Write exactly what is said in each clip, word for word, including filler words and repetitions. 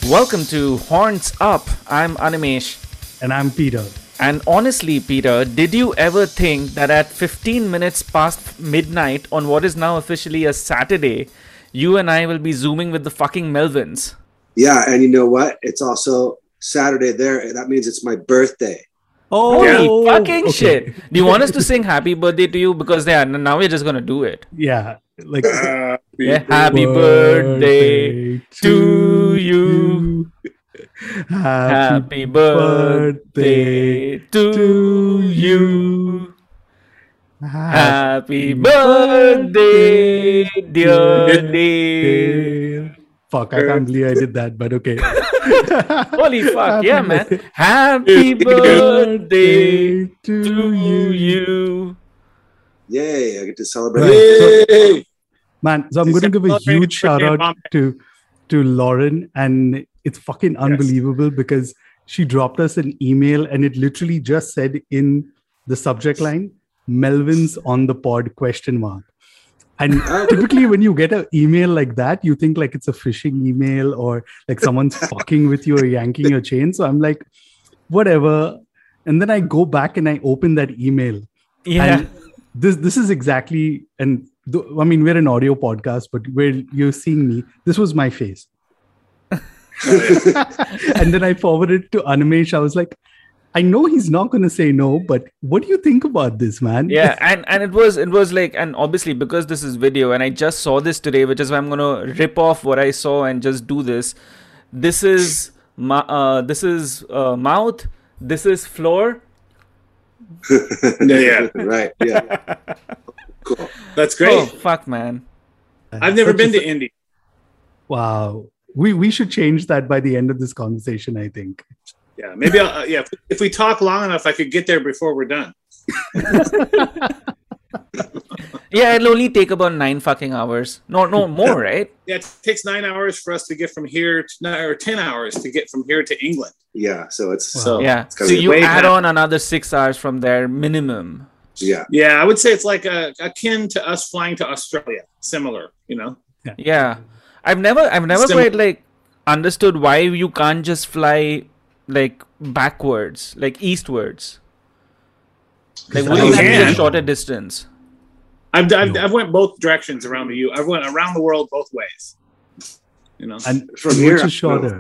Welcome to Horns Up. I'm Animesh. And I'm Peter. And honestly, Peter, did you ever think that at fifteen minutes past midnight on what is now officially a Saturday, you and I will be zooming with the fucking Melvins? Yeah, and you know what? It's also Saturday there. That means it's my birthday. Oh, Holy yeah. fucking okay. shit. Do you want us to sing happy birthday to you? Because yeah, now we're just going to do it. Yeah. Like happy, yeah, happy birthday, birthday to you. Happy, happy birthday, birthday to you. Happy birthday, dear Dave. Fuck, I can't believe I did that, but okay. Holy fuck, happy yeah, man. Happy birthday to, to you. Yay, I get to celebrate. Right. So, man, so I'm going to give a huge shout out to, to Lauren, and it's fucking unbelievable yes. because she dropped us an email and it literally just said in the subject line, Melvin's on the pod question mark. And typically when you get an email like that, you think like it's a phishing email or like someone's fucking with you or yanking your chain. So I'm like, whatever. And then I go back and I open that email. Yeah. And this this is exactly, and th- I mean, we're an audio podcast, but where you're seeing me, this was my face. And then I forwarded it to Animesh. I was like, I know he's not going to say no, but what do you think about this, man? Yeah, and, and it was it was like, and obviously because this is video, and I just saw this today, which is why I'm going to rip off what I saw and just do this. This is ma- uh, this is uh, mouth. This is floor. yeah, right. Yeah, cool. That's great. Oh fuck, man! I've never been to India. Wow, we we should change that by the end of this conversation, I think. Yeah, maybe I'll, uh, yeah. If, if we talk long enough, I could get there before we're done. Yeah, it'll only take about nine fucking hours. No, no more, right? Yeah, it takes nine hours for us to get from here to nine, or ten hours to get from here to England. Yeah, so it's wow. so yeah. It's so you add back. on another six hours from there minimum. Yeah, yeah. I would say it's like a, akin to us flying to Australia. Similar, you know. Yeah, yeah. I've never, I've never Similar. quite like understood why you can't just fly like backwards, like eastwards. Like wouldn't that be a shorter distance? I've, I've I've went both directions around the U. I've went around the world both ways. You know, and from here, which is shorter.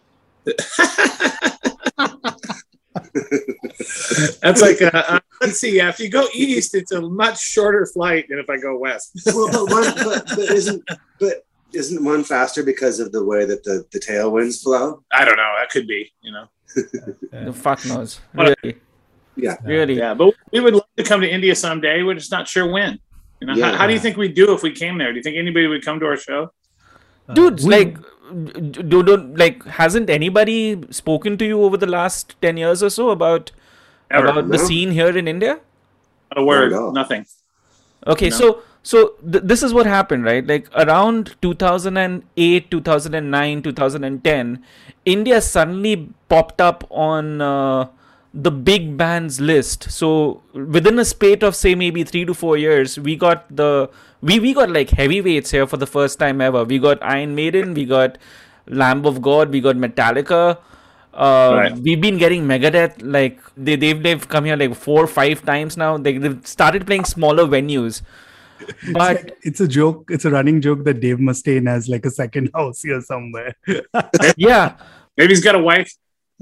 That's like a, uh, let's see. Yeah, if you go east, it's a much shorter flight than if I go west. Well, but, one, but, but isn't but isn't one faster because of the way that the, the tailwinds flow? I don't know. That could be. You know, the fuck knows. Really. Yeah, really. Yeah, but we would love to come to India someday. We're just not sure when. You know, yeah. how, how do you think we'd do if we came there? Do you think anybody would come to our show? Dude, uh, like, do, do, like, hasn't anybody spoken to you over the last ten years or so about Ever. about no. the scene here in India? Not a word, no. nothing. Okay, no. so so th- this is what happened, right? Like around two thousand eight, two thousand nine, two thousand ten, India suddenly popped up on uh, the big bands list. So within a spate of say maybe three to four years, we got the we we got like heavyweights here for the first time ever. We got Iron Maiden, we got Lamb of God, we got Metallica. Uh, right. We've been getting Megadeth. Like they they've they've come here like four or five times now. They they've started playing smaller venues. But it's a joke. It's a running joke that Dave Mustaine has like a second house here somewhere. Yeah, maybe he's got a wife.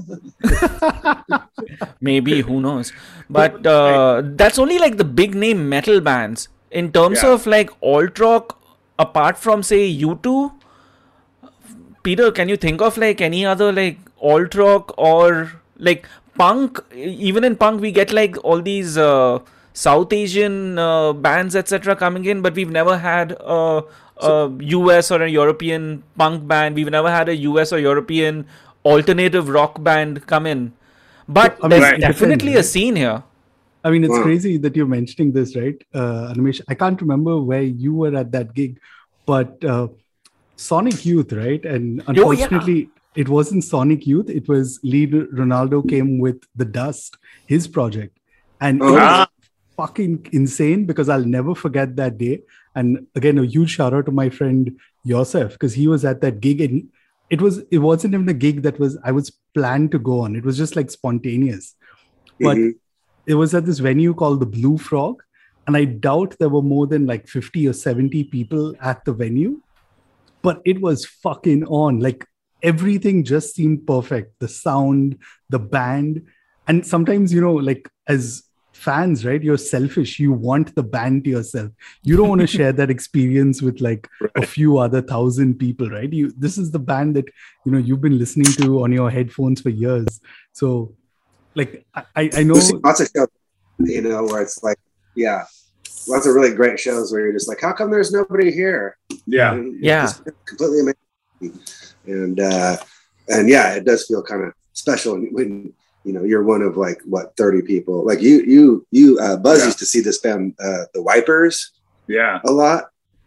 Maybe, who knows? But uh, that's only like the big name metal bands. In terms yeah. of like alt rock, apart from say U two, Peter, can you think of like any other like alt rock or like punk? Even in punk, we get like all these uh, South Asian uh, bands, et cetera, coming in, but we've never had a, a so, U S or a European punk band. We've never had a U S or European alternative rock band come in. But I mean, there's right. definitely a scene here. I mean, it's wow. crazy that you're mentioning this, right? Uh, Animesh, I can't remember where you were at that gig, but uh, Sonic Youth, right? And unfortunately, oh, yeah. it wasn't Sonic Youth. It was lead Ronaldo came with The Dust, his project. And oh, it was fucking insane because I'll never forget that day. And again, a huge shout out to my friend Yosef, because he was at that gig and it was it wasn't even a gig that was I was planned to go on. It was just like spontaneous. But mm-hmm. it was at this venue called the Blue Frog, and I doubt there were more than like fifty or seventy people at the venue. But it was fucking on. Like everything just seemed perfect. The sound, the band, and sometimes, you know, like as fans, right, you're selfish. You want the band to yourself. You don't want to share that experience with like right. a few other thousand people, right? You this is the band that, you know, you've been listening to on your headphones for years. So like I, I know lots of shows, you know, where it's like, yeah, lots of really great shows where you're just like, how come there's nobody here? Yeah. And yeah. Completely amazing. And uh and yeah, it does feel kind of special when you know, you're one of like what thirty people. Like you, you, you. Uh, Buzz yeah. used to see this band, uh, the Wipers, yeah, a lot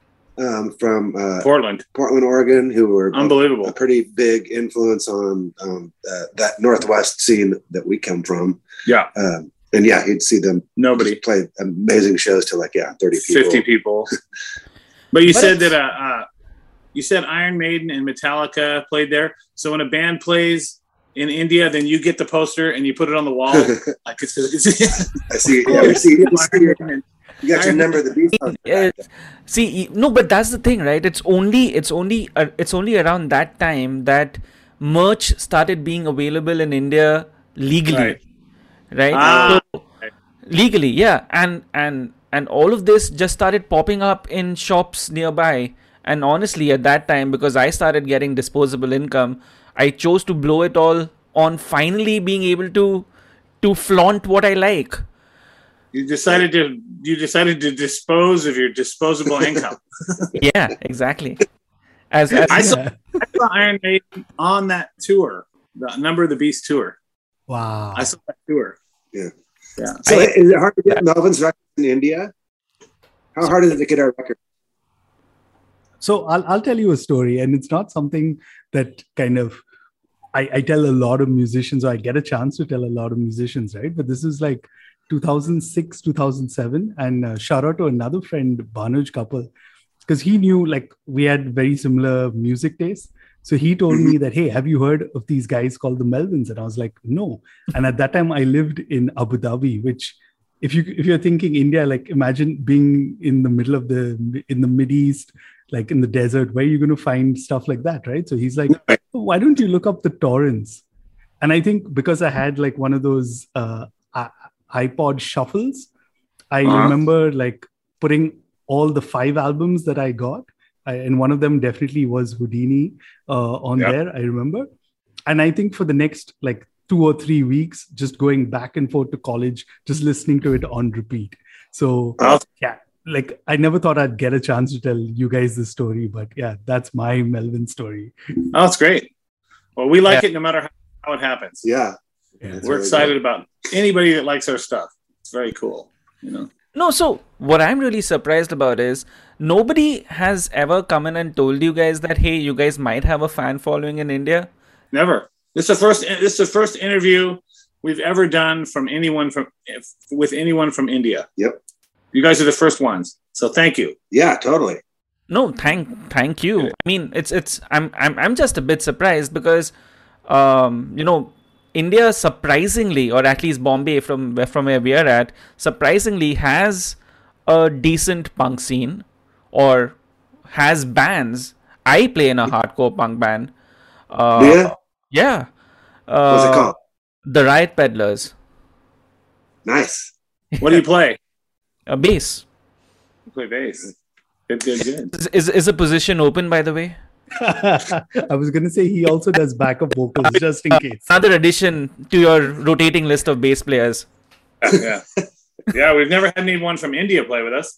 um, from uh, Portland, Portland, Oregon, who were unbelievable, a, a pretty big influence on um, uh, that Northwest scene that we come from. Yeah, um, and yeah, he'd see them. Nobody play amazing shows to like yeah, thirty people, fifty people. But you but said that uh, uh, you said Iron Maiden and Metallica played there. So when a band plays in India, then you get the poster and you put it on the wall. Like it's, it's I see. Yeah, we see. We see your, you got your number of the beast. Uh, see, no, but that's the thing, right? It's only, it's only, uh, it's only around that time that merch started being available in India legally, right? right? Ah, so, legally, yeah, and and and all of this just started popping up in shops nearby. And honestly, at that time, because I started getting disposable income, I chose to blow it all on finally being able to to flaunt what I like. You decided to you decided to dispose of your disposable income. Yeah, exactly. As, as I, saw, I saw Iron Maiden on that tour, the Number of the Beast tour. Wow! I saw that tour. Yeah, yeah. So I, is it hard to get Melvin's record in India? How hard is it to get our record? So I'll I'll tell you a story, and it's not something that kind of I, I tell a lot of musicians, or I get a chance to tell a lot of musicians, right? But this is like two thousand six, two thousand seven, and uh, shout out to another friend, Banuj Kapil, because he knew like we had very similar music tastes. So he told me that, hey, have you heard of these guys called the Melvins? And I was like, no. And at that time, I lived in Abu Dhabi, which if you if you're thinking India, like imagine being in the middle of the in the Mideast, like in the desert, where are you going to find stuff like that, right? So he's like, oh, why don't you look up the torrents? And I think because I had like one of those uh, iPod shuffles, I uh-huh. remember like putting all the five albums that I got, I, and one of them definitely was Houdini uh, on yep. there, I remember. And I think for the next like two or three weeks, just going back and forth to college, just listening to it on repeat. So uh-huh. yeah. Like, I never thought I'd get a chance to tell you guys this story, but yeah, that's my Melvin story. Oh, that's great. Well, we like yeah. it no matter how, how it happens. Yeah. yeah We're excited good. about anybody that likes our stuff. It's very cool, you know? No, so what I'm really surprised about is nobody has ever come in and told you guys that, hey, you guys might have a fan following in India. Never. This is the first, this is the first interview we've ever done from anyone from, with anyone from India. Yep. You guys are the first ones, so thank you. Yeah, totally. No, thank, thank you. I mean, it's, it's. I'm, I'm, I'm just a bit surprised because, um, you know, India surprisingly, or at least Bombay, from from where we are at, surprisingly has a decent punk scene, or has bands. I play in a hardcore punk band. Uh, yeah. Yeah. Uh, What's it called? The Riot Peddlers. Nice. What do you play? A bass. You play bass. Good, good, good. Is, is is a position open, by the way? I was going to say he also does backup vocals just in case. Another addition to your rotating list of bass players. Yeah, yeah. We've never had anyone from India play with us.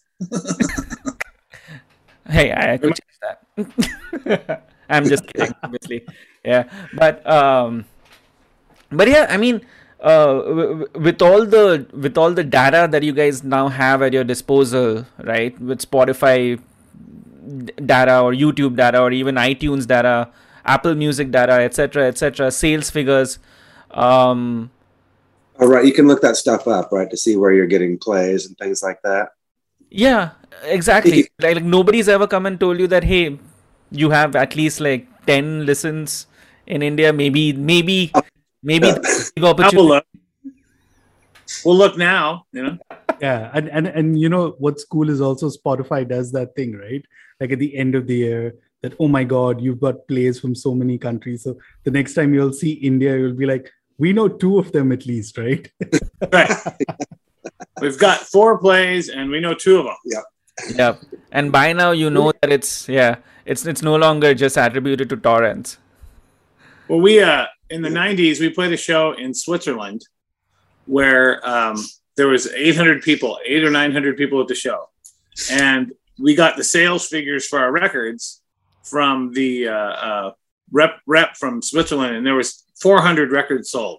Hey, I, I could change that. I'm just kidding, obviously. Yeah, but um, but yeah, I mean. Uh, with all the with all the data that you guys now have at your disposal, right? With Spotify data or YouTube data or even iTunes data, Apple Music data, et cetera, et cetera, sales figures. Um, All right, you can look that stuff up, right, to see where you're getting plays and things like that. Yeah, exactly. like, like nobody's ever come and told you that, hey, you have at least like ten listens in India. Maybe, maybe, maybe. Yeah. The big opportunity. We'll look. We'll look now. You know. Yeah, and and and you know what's cool is also Spotify does that thing, right? Like at the end of the year, that oh my god, you've got plays from so many countries. So the next time you'll see India, you'll be like, we know two of them at least, right? Right. We've got four plays, and we know two of them. Yeah. Yeah, and by now you know that it's yeah, it's it's no longer just attributed to torrents. Well, we uh in the nineties we played a show in Switzerland where um, there was eight hundred people, eight or nine hundred people at the show, and we got the sales figures for our records from the uh, uh, rep rep from Switzerland, and there was four hundred records sold.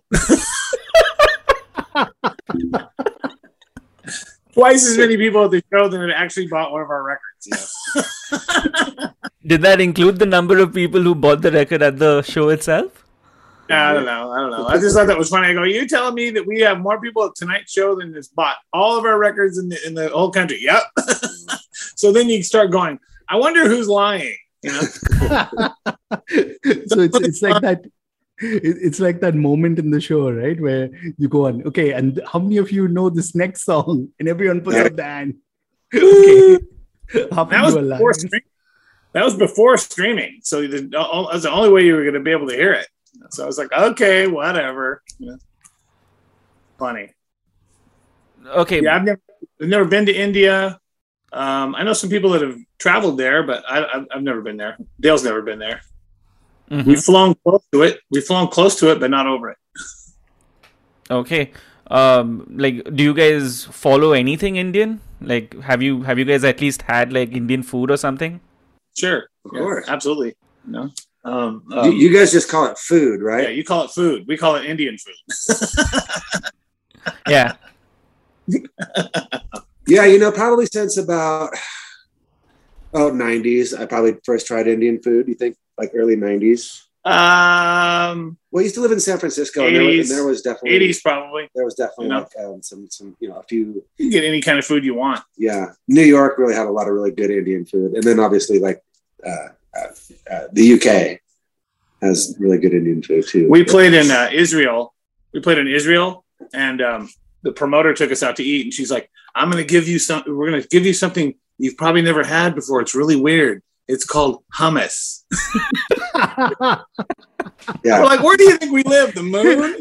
Twice as many people at the show than had actually bought one of our records. You know? Did that include the number of people who bought the record at the show itself? I don't know. I don't know. I just thought that was funny. I go, you're telling me that we have more people at tonight's show than has bought all of our records in the in the whole country? Yep. So then you start going, I wonder who's lying. You know? So it's it's like that. It's like that moment in the show, right, where you go on, okay, and how many of you know this next song? And everyone puts up the hand. Okay. That was before streaming. That was before streaming. So the, that was the only way you were going to be able to hear it. So I was like, okay, whatever. Yeah. Funny. Okay. Yeah, I've never, I've never been to India. Um, I know some people that have traveled there, but I, I've, I've never been there. Dale's never been there. Mm-hmm. We've flown close to it. We've flown close to it, but not over it. Okay. Um, like, do you guys follow anything Indian? Like, have you have you guys at least had like Indian food or something? Sure, of course, yeah, absolutely. No, um, um, you, you guys just call it food, right? Yeah, you call it food. We call it Indian food. Yeah. Yeah, you know, probably since about oh nineties, I probably first tried Indian food. You think? Like early nineties. Um, well, I used to live in San Francisco, and there, was, and there was definitely eighties probably. There was definitely you know? like um, some some you know a few. You can get any kind of food you want. Yeah, New York really had a lot of really good Indian food, and then obviously like uh, uh, uh, the U K has really good Indian food too. We played in uh, Israel. We played in Israel, and um, the promoter took us out to eat, and she's like, "I'm going to give you some. We're going to give you something you've probably never had before. It's really weird. It's called hummus." Yeah. We're like, where do you think we live? The moon?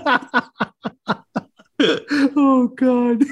Oh God.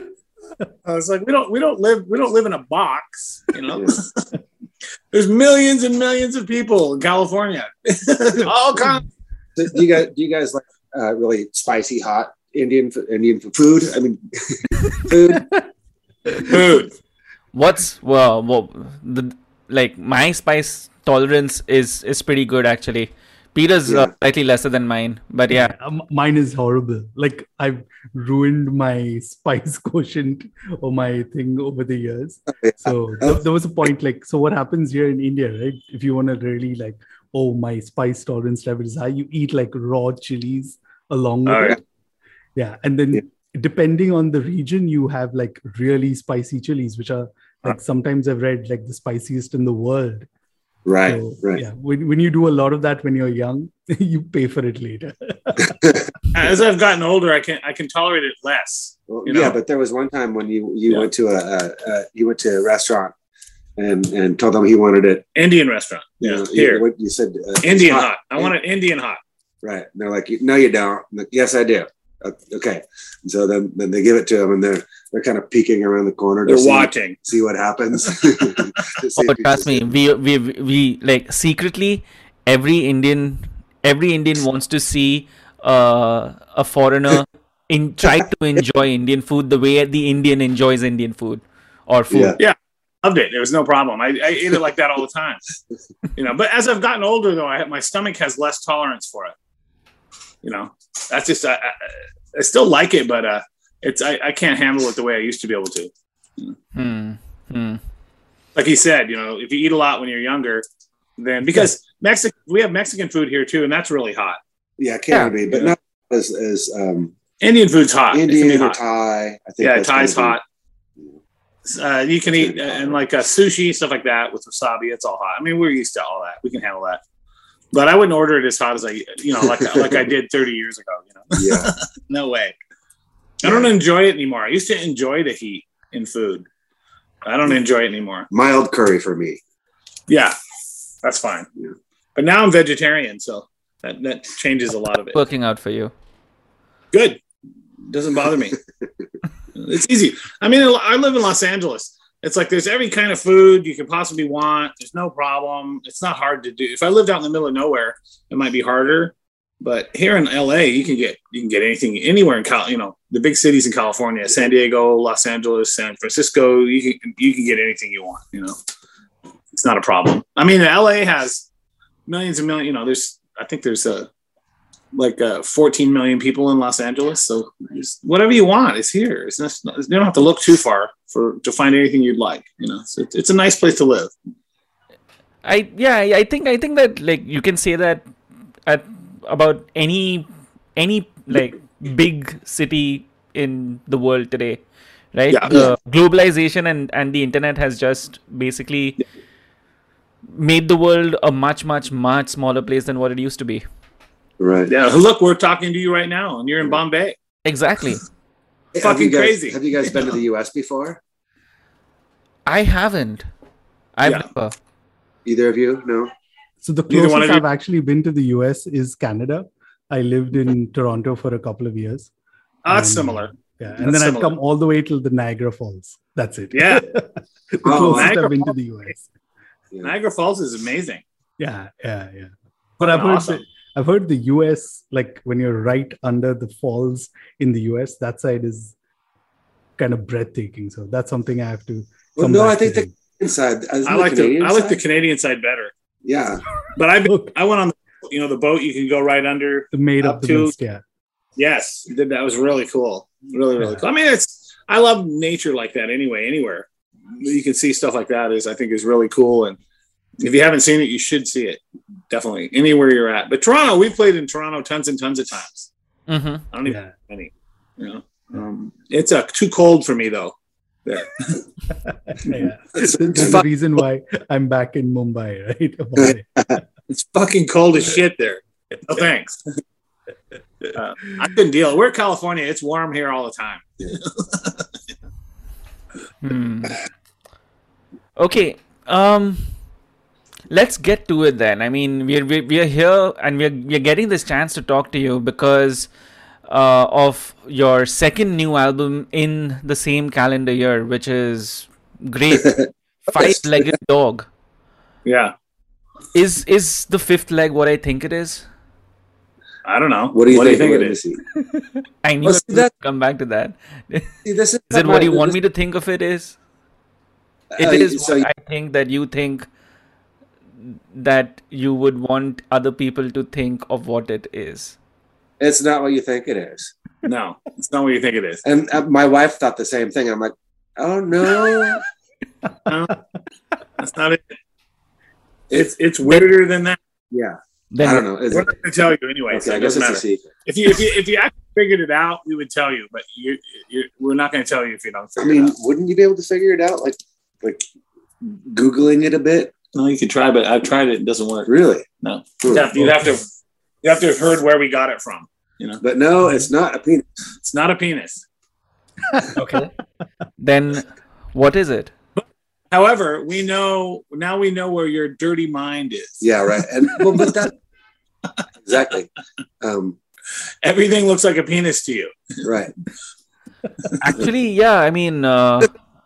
I was like, we don't we don't live we don't live in a box, you know. Yeah. There's millions and millions of people in California. All kinds. Do you guys do you guys like uh, really spicy hot Indian Indian food? I mean food. Food. What's well, well the like my spice tolerance is is pretty good actually. Peter's yeah. uh, slightly lesser than mine, but yeah. yeah um, mine is horrible. Like I've ruined my spice quotient or my thing over the years. Yeah. So th- there was a point like, so what happens here in India, right? If you want to really like, oh, my spice tolerance level is high, you eat like raw chilies along with oh, it. Yeah. yeah. And then yeah. depending on the region, you have like really spicy chilies, which are like sometimes I've read like the spiciest in the world. Right, so, right. Yeah, when, when you do a lot of that when you're young, you pay for it later. As I've gotten older, I can I can tolerate it less. Well, you know? Yeah, but there was one time when you you yeah. went to a, a, a you went to a restaurant and and told them he wanted it Indian restaurant. Yeah, you know, here you, you said uh, Indian hot. hot. I want it Indian hot. Right. And they're like, no, you don't. I'm like, yes, I do. Okay. And so then, then they give it to them, and they're they're kind of peeking around the corner. They're to see, watching, see what happens. Oh, trust me, we we we like secretly every Indian every Indian wants to see uh, a foreigner in try to enjoy Indian food the way the Indian enjoys Indian food or food. Yeah. yeah. Loved it. There was no problem. I, I ate it like that all the time. You know, but as I've gotten older, though, I have, my stomach has less tolerance for it. You know, that's just I, I, I still like it, but uh, it's I, I can't handle it the way I used to be able to. Hmm. Hmm. Like he said, you know, if you eat a lot when you're younger, then because Mexican, we have Mexican food here too, and that's really hot. Yeah, it can yeah. be, but yeah. not as as um, Indian food's hot. Indian or hot. Thai, I think. Yeah, Thai's hot. Uh, you can eat uh, and like uh, sushi stuff like that with wasabi. It's all hot. I mean, we're used to all that. We can handle that. But I wouldn't order it as hot as I, you know, like like I did thirty years ago. You know, Yeah. No way. I don't enjoy it anymore. I used to enjoy the heat in food. I don't enjoy it anymore. Mild curry for me. Yeah, that's fine. Yeah. But now I'm vegetarian, so that, that changes a lot of it. Working out for you. Good. Doesn't bother me. It's easy. I mean, I live in Los Angeles. It's like there's every kind of food you could possibly want. There's no problem. It's not hard to do. If I lived out in the middle of nowhere, it might be harder. But here in L A, you can get you can get anything anywhere in Cal. You know, the big cities in California, San Diego, Los Angeles, San Francisco. You can you can get anything you want. You know, it's not a problem. I mean, L A has millions and millions. You know, there's I think there's a like uh, fourteen million people in Los Angeles. So whatever you want is here. It's not, you don't have to look too far for to find anything you'd like. You know, so it's, it's a nice place to live. I yeah, I think I think that like you can say that at about any any like big city in the world today, right? Yeah. The globalization and and the internet has just basically yeah. made the world a much much much smaller place than what it used to be. Right. Yeah. Look, we're talking to you right now, and you're in Bombay. Exactly. Hey, fucking have guys, crazy. Have you guys been to the U S before? I haven't. I've Yeah. never. Either of you? No. So the Neither one closest of you- I've actually been to the U S is Canada. I lived in Toronto for a couple of years. Oh, that's And, similar. Yeah, and That's then I've similar. come all the way till the Niagara Falls. That's it. Yeah. the Oh, closest Niagara I've been to Falls. the U S. Yeah. Niagara Falls is amazing. Yeah, yeah, yeah. But I've heard Awesome. the, I've heard the U S, like when you're right under the falls in the U S, that side is kind of breathtaking. So that's something I have to. Well, come no, back I think to the do. inside. I like the I like the Canadian side better. Yeah. But I Okay. I went on the, you know the boat you can go right under. The made Up up the to- mist, yeah. Yes, did that was really cool. Really really Yeah. cool. I mean, it's I love nature like that anyway. Anywhere you can see stuff like that is I think is really cool. And if you haven't seen it, you should see it. Definitely anywhere you're at. But Toronto, we played in Toronto tons and tons of times. Mm-hmm. I don't even Yeah. know any. You know, um, it's uh, too cold for me though. There. yeah. It's- That's it's the fun. reason why I'm back in Mumbai, right? Mumbai. It's fucking cold as shit there. No thanks. Uh, I couldn't deal. We're California. It's warm here all the time. Hmm. Okay. Um. Let's get to it then. I mean, we're we're, we're here and we're we're getting this chance to talk to you because uh, of your second new album in the same calendar year, which is great. Five-legged dog. Yeah. Is is the fifth leg what I think it is? I don't know. What do you think, it Let me is? see. I knew Well, I see, would that- come back to that. Is See, this is it what you want me to think of it is? It Uh, is so what I think that you think that you would want other people to think of what it is. It's not what you think it is. No, it's not what you think it is. And uh, my wife thought the same thing. I'm like, oh no. No, that's not it. It's it's weirder than that. Yeah. Then I don't know. Is We're it? not going to tell you anyway. Okay, so I it guess doesn't it's a matter. secret. If you if you if you actually figured it out, we would tell you. But you, you we're not going to tell you if you don't I figure mean, it out. wouldn't you be able to figure it out? Like, like Googling it a bit? No, you could try, but I've tried it. It doesn't work. Really? No, Hmm. you'd have, you'd have to you have to have heard where we got it from. You know, But no, it's not a penis. it's not a penis. okay. Then what is it? However, we know now we know where your dirty mind is. Yeah, right. And well, but that exactly. Um, Everything looks like a penis to you. right. Actually, yeah. I mean, uh,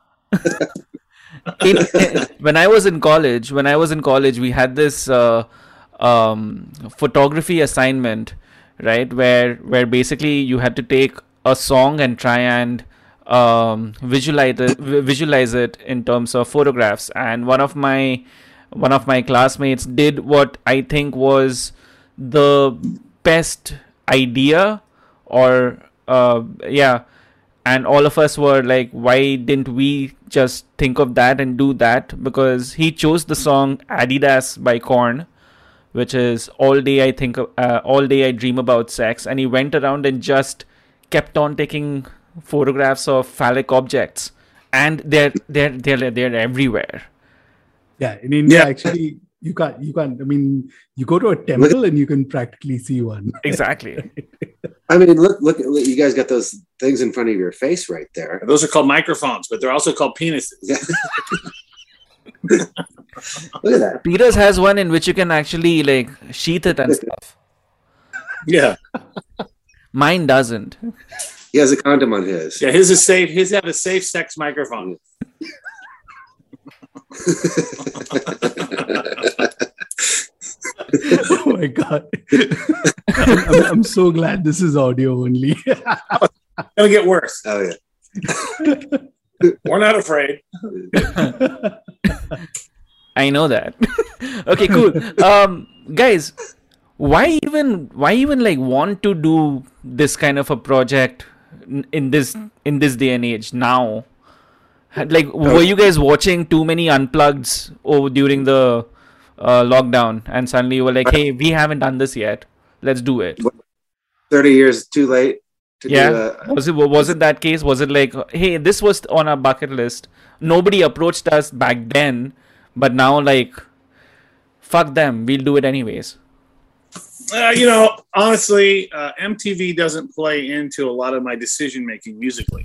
in, when I was in college, when I was in college, we had this uh, um, photography assignment, right? Where where basically you had to take a song and try and um, visualize it, visualize it in terms of photographs. And one of my one of my classmates did what I think was the best idea, or uh, yeah. And all of us were like, why didn't we just think of that and do that? Because he chose the song Adidas by Korn, which is All Day I Think, uh, All Day I Dream About Sex. And he went around and just kept on taking photographs of phallic objects. And they're, they're, they're, they're everywhere. Yeah, in India, Yeah. actually, You can't, you can't, I mean, you go to a temple look, and you can practically see one. Exactly. I mean, look, look, look, you guys got those things in front of your face right there. Those are called microphones, but they're also called penises. Yeah. Look at that. Peters has one in which you can actually like sheath it and stuff. Yeah. Mine doesn't. He has a condom on his. Yeah, his is safe. His have a safe sex microphone. Oh my god! I'm, I'm so glad this is audio only. It'll get worse. Oh yeah. We're not afraid. I know that. Okay, cool. Um, guys, why even why even like want to do this kind of a project in this in this day and age now? Like, were you guys watching too many Unpluggeds over during the uh, lockdown, and suddenly you were like, "Hey, we haven't done this yet. Let's do it." Thirty years too late. To yeah. Do a- was it was it that case? Was it like, "Hey, this was on our bucket list. Nobody approached us back then, but now like, fuck them. We'll do it anyways." Uh, you know, honestly, uh, M T V doesn't play into a lot of my decision making musically.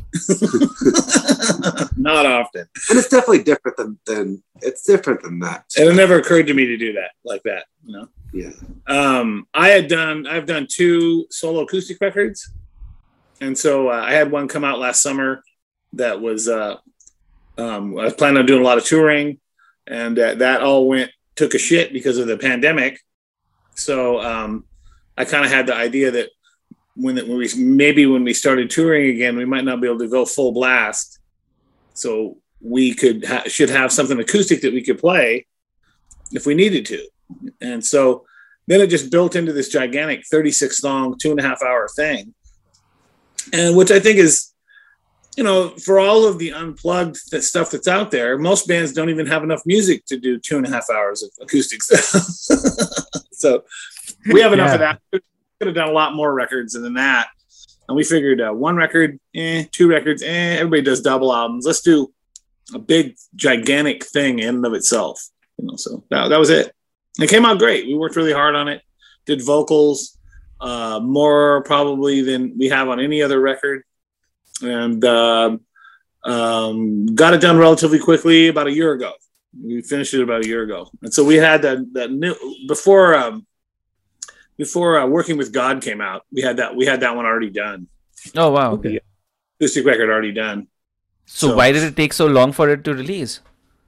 Not often, and it's definitely different than than it's different than that. And it never occurred to me to do that like that. You know. Yeah. Um, I had done. I've done two solo acoustic records, and so uh, I had one come out last summer that was. Uh, um, I was planning on doing a lot of touring, and uh, that all went took a shit because of the pandemic. So um, I kind of had the idea that when, the, when we maybe when we started touring again, we might not be able to go full blast. So we could ha- should have something acoustic that we could play if we needed to. And so then it just built into this gigantic thirty-six song, two and a half hour thing, and which I think is, you know, for all of the unplugged th- stuff that's out there, most bands don't even have enough music to do two and a half hours of acoustic stuff. So we have enough yeah. of that. We could have done a lot more records than that. And we figured uh, one record, eh, two records, eh, everybody does double albums. Let's do a big, gigantic thing in and of itself. You know, so that, that was it. It came out great. We worked really hard on it, did vocals, uh, more probably than we have on any other record. And uh, um, got it done relatively quickly about a year ago. We finished it about a year ago, and so we had that that new before um, before uh, Working with God came out. We had that we had that one already done. Oh wow! Okay, the acoustic record already done. So, so why did it take so long for it to release?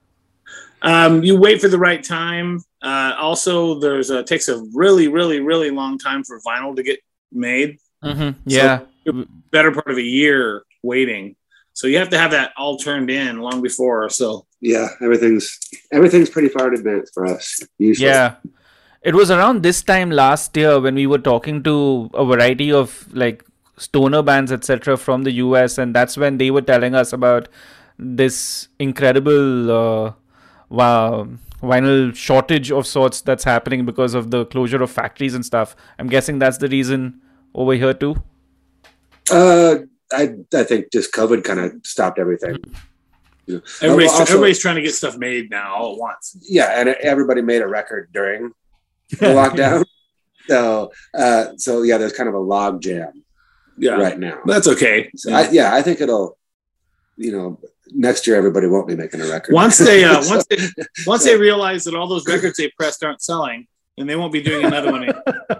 Um, you wait for the right time. Uh, also, there's a, it takes a really, really, really long time for vinyl to get made. Mm-hmm. Yeah, so better part of a year waiting. So you have to have that all turned in long before. So yeah, everything's everything's pretty far in advance for us. Usually. Yeah, it was around this time last year when we were talking to a variety of like stoner bands, et cetera, from the U S, and that's when they were telling us about this incredible uh, wow, vinyl shortage of sorts that's happening because of the closure of factories and stuff. I'm guessing that's the reason over here too. Uh. I I think just COVID kind of stopped everything. You know, everybody's, also, everybody's trying to get stuff made now all at once. Yeah, and everybody made a record during the lockdown. So uh, so yeah, there's kind of a log jam yeah. right now. That's okay. So I, yeah, I think it'll, you know, next year everybody won't be making a record. Once they uh, once they once they realize that all those records they pressed aren't selling, then they won't be doing another one.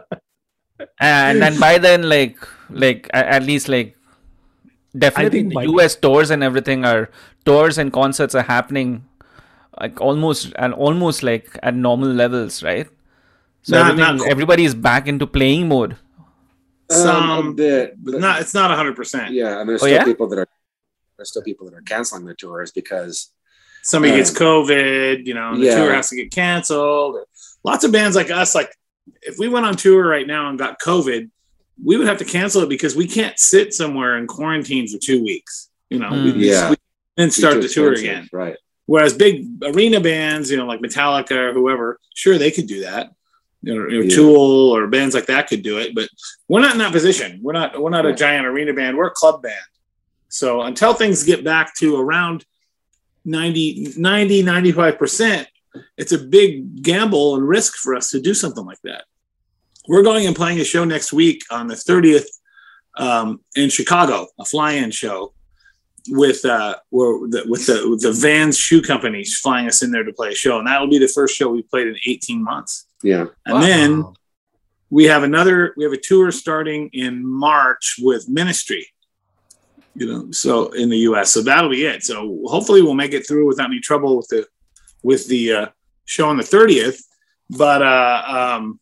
And then by then, like like at least like. Definitely, the U S tours and everything are tours and concerts are happening like almost and almost like at normal levels, right? So not, not everybody is back into playing mode. Some um, a bit, but not. It's not a hundred percent. Yeah, and there's oh, still yeah? people that are there's still people that are canceling their tours because somebody um, gets COVID. You know, and the yeah. tour has to get canceled. Lots of bands like us, like if we went on tour right now and got COVID, we would have to cancel it because we can't sit somewhere in quarantine for two weeks. You know, mm. we, yeah, we then start the tour again. Right. Whereas big arena bands, you know, like Metallica or whoever, sure they could do that. You know, yeah. Tool or bands like that could do it, but we're not in that position. We're not. We're not right. a giant arena band. We're a club band. So until things get back to around ninety, ninety, ninety-five percent it's a big gamble and risk for us to do something like that. We're going and playing a show next week on the thirtieth um, in Chicago, a fly-in show with uh, the, with the with the Vans Shoe Company flying us in there to play a show, and that will be the first show we've played in eighteen months. Yeah, and wow. then we have another. We have a tour starting in March with Ministry. You know, so in the U S, so that'll be it. So hopefully we'll make it through without any trouble with the with the uh, show on the thirtieth. But uh, um,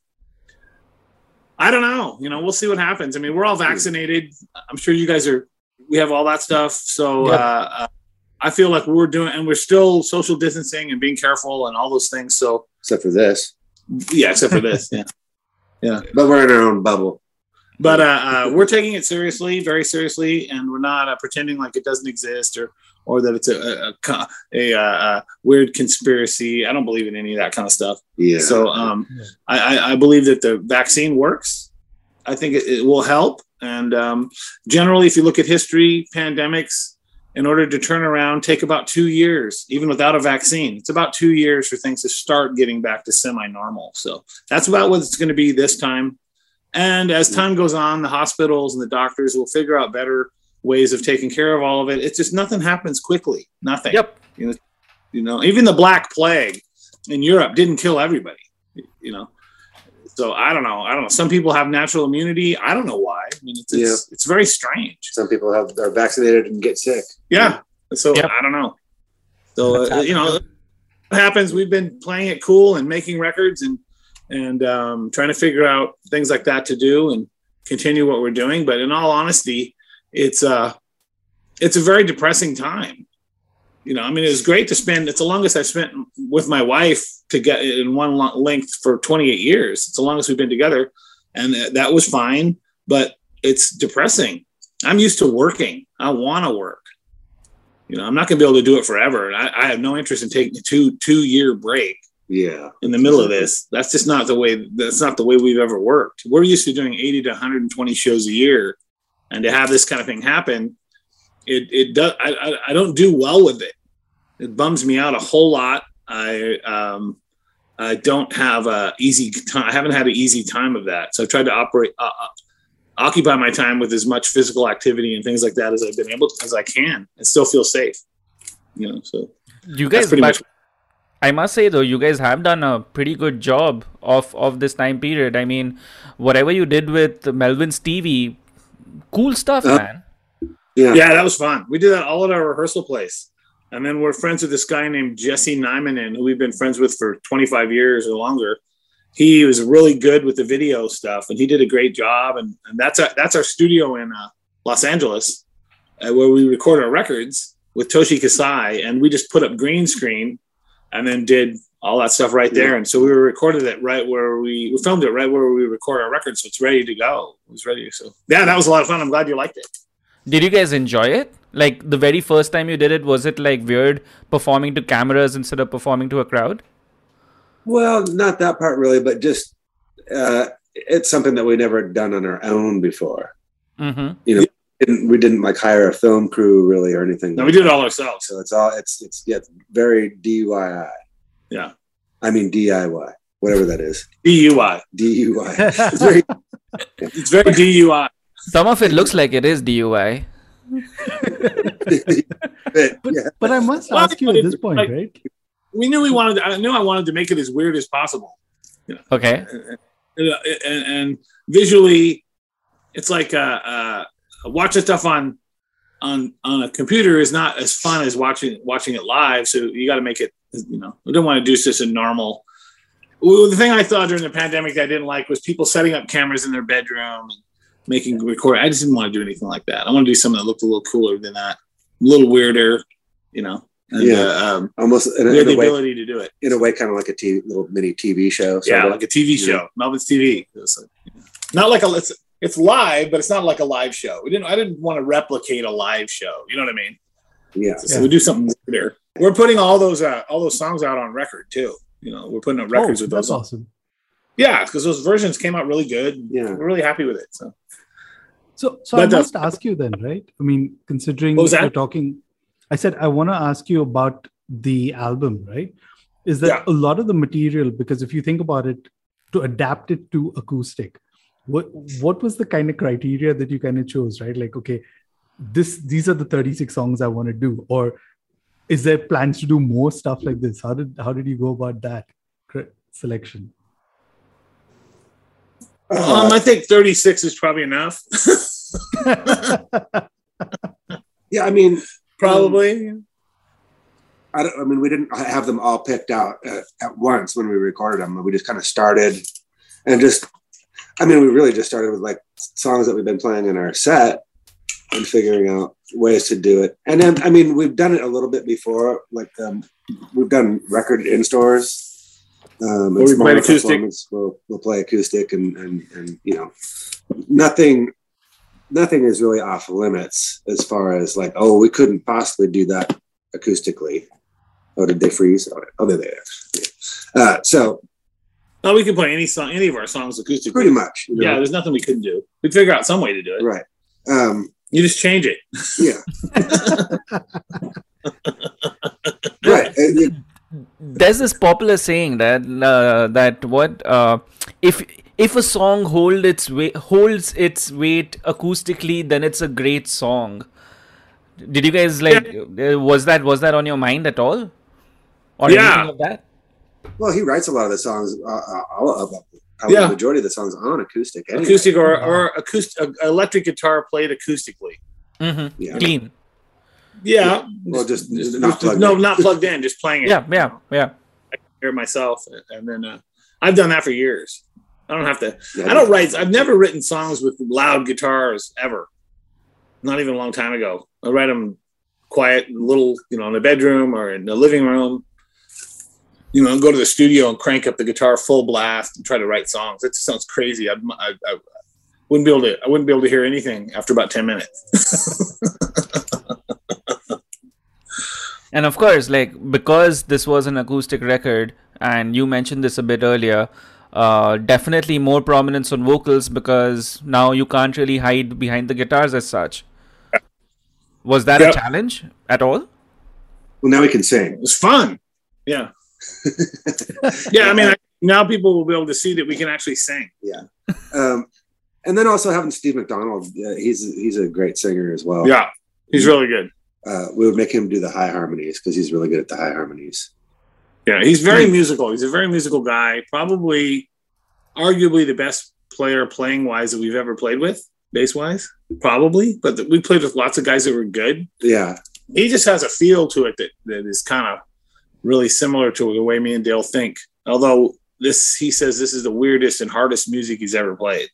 I don't know. You know, we'll see what happens. I mean, we're all vaccinated. I'm sure you guys are. We have all that stuff. So Yep. uh, uh, I feel like we're doing, and we're still social distancing and being careful and all those things. So except for this. Yeah, except for this. Yeah, yeah. But we're in our own bubble. But uh, uh, we're taking it seriously, very seriously, and we're not uh, pretending like it doesn't exist or or that it's a a, a, a, a weird conspiracy. I don't believe in any of that kind of stuff. Yeah. So um, I, I believe that the vaccine works. I think it, it will help. And um, generally, if you look at history, pandemics, in order to turn around, take about two years, even without a vaccine. It's about two years for things to start getting back to semi-normal. So that's about what it's going to be this time. And as time goes on, the hospitals and the doctors will figure out better ways of taking care of all of it. It's just nothing happens quickly. Nothing. Yep. You know, you know, even the Black Plague in Europe didn't kill everybody. You know, so I don't know. I don't know. Some people have natural immunity. I don't know why. I mean, it's it's, Yeah. it's very strange. Some people have are vaccinated and get sick. Yeah. So Yep. I don't know. So uh, you know, what happens? We've been playing it cool and making records and. and um, trying to figure out things like that to do and continue what we're doing. But in all honesty, it's uh, it's a very depressing time. You know, I mean, it was great to spend, it's the longest I've spent with my wife to get in one length for twenty-eight years. It's the longest we've been together. And that was fine, but it's depressing. I'm used to working. I want to work. You know, I'm not going to be able to do it forever. And I, I have no interest in taking a two, two year break. Yeah. In the middle of this. That's just not the way, that's not the way we've ever worked. We're used to doing eighty to one hundred twenty shows a year. And to have this kind of thing happen, it, it does, I, I, I don't do well with it. It bums me out a whole lot. I, um, I don't have a easy time. I haven't had an easy time of that. So I've tried to operate, uh, occupy my time with as much physical activity and things like that as I've been able to, as I can, and still feel safe. You know, so you guys, pretty but much. I must say though, you guys have done a pretty good job of of this time period. I mean, whatever you did with Melvin's T V, cool stuff, Uh, man. Yeah. Yeah, that was fun. We did that all at our rehearsal place. And then we're friends with this guy named Jesse Nymanen, who we've been friends with for twenty-five years or longer. He was really good with the video stuff, and he did a great job. And, and that's our, that's our studio in uh, Los Angeles, uh, where we record our records with Toshi Kasai. And we just put up green screen and then did all that stuff right there. Yeah. And so we recorded it right where we, we filmed it right where we record our records. So it's ready to go. It was ready. So yeah, that was a lot of fun. I'm glad you liked it. Did you guys enjoy it? Like the very first time you did it, was it like weird performing to cameras instead of performing to a crowd? Well, not that part really, but just uh, it's something that we never done on our own before. Mm-hmm. You know, we didn't, we didn't like hire a film crew really or anything. No, like we did it all ourselves. So it's all it's it's yeah, it's very D I Y. Yeah. I mean D I Y, whatever that is. D U I. D U Y. It's very It's very D U I. Some of it looks like it is D U I. but, But, yeah. but I must Well, ask you at this it's point, like- right? We knew we wanted. I knew I wanted to make it as weird as possible. Okay. And, and, and visually, it's like uh, uh, watching stuff on on on a computer is not as fun as watching watching it live. So you got to make it. You know, we don't want to do just a normal. Well, the thing I thought during the pandemic that I didn't like was people setting up cameras in their bedroom and making record. I just didn't want to do anything like that. I want to do something that looked a little cooler than that, a little weirder. You know. And, Yeah. uh, um, Almost in a, we had in the a way, ability to do it. in a way, kind of like a t- little mini T V show. Yeah, sort of. like a T V show, Melvin's T V. It was like, not like a it's, it's live, but it's not like a live show. We didn't. I didn't want to replicate a live show. You know what I mean? yeah. So we do something weirder. We're putting all those uh, all those songs out on record too. You know, we're putting up records Oh, with that's those. awesome. Yeah, because those versions came out really good. Yeah. We're really happy with it. So So, so But, I uh, must ask you then, right? I mean, considering What was that? you're talking, I said I want to ask you about the album, right? is that Yeah. a lot of the material, because if you think about it, to adapt it to acoustic, what what was the kind of criteria that you kind of chose, right? Like, okay, this these are the thirty-six songs I want to do, or is there plans to do more stuff like this? How did how did you go about that cr- selection? Um, I think thirty-six is probably enough. Yeah, I mean, Probably. I don't. I mean, we didn't have them all picked out at, at once when we recorded them. We just kind of started, and just. I mean, we really just started with like songs that we've been playing in our set, and figuring out ways to do it. And then, I mean, we've done it a little bit before. Like um, we've done record in stores. Um, Or we played acoustic. We'll, we'll play acoustic, and, and and you know, nothing. Nothing is really off limits as far as like, oh, we couldn't possibly do that acoustically. Oh, did they freeze? Oh, oh they're there. Yeah. Uh, so, No, we can play any song, any of our songs acoustically. pretty much. You know? Yeah, there's nothing we couldn't do. We'd figure out some way to do it. Right. Um, You just change it. yeah. Right. And it- There's this popular saying that uh, that what uh, if if a song hold its weight holds its weight acoustically, then it's a great song. Did you guys like uh, was that was that on your mind at all, or Yeah. anything of that? well, he writes a lot of the songs. Uh, uh, all of them. Probably Yeah. the majority of the songs on acoustic. Anyway. Acoustic or, or acoustic, uh, electric guitar played acoustically. Mm-hmm. Yeah. Clean. Yeah. Well, just, Just- not just- plugged no, in. not plugged in, just playing it. Yeah, yeah, yeah. Hear it myself. And then uh, I've done that for years. I don't have to. Yeah. I don't write. I've never written songs with loud guitars ever. Not even a long time ago. I write them quiet, little, you know, in the bedroom or in the living room. You know, go to the studio and crank up the guitar full blast and try to write songs. It just sounds crazy. I'd, I, I wouldn't be able to. I wouldn't be able to hear anything after about ten minutes. And of course, like because this was an acoustic record, and you mentioned this a bit earlier, uh, definitely more prominence on vocals because now you can't really hide behind the guitars as such. Was that Yep. a challenge at all? Well, now we can sing. It was fun. Yeah. Yeah. I mean, I, now people will be able to see that we can actually sing. Yeah. Um, and then also having Steve McDonald, uh, he's he's a great singer as well. Yeah. He's really good. Uh, we would make him do the high harmonies because he's really good at the high harmonies. Yeah. He's very musical. He's a very musical guy. Probably, arguably the best player playing wise that we've ever played with, bass wise. Probably. But th- we played with lots of guys that were good. Yeah. He just has a feel to it that, that is kind of really similar to the way me and Dale think. Although this, he says this is the weirdest and hardest music he's ever played.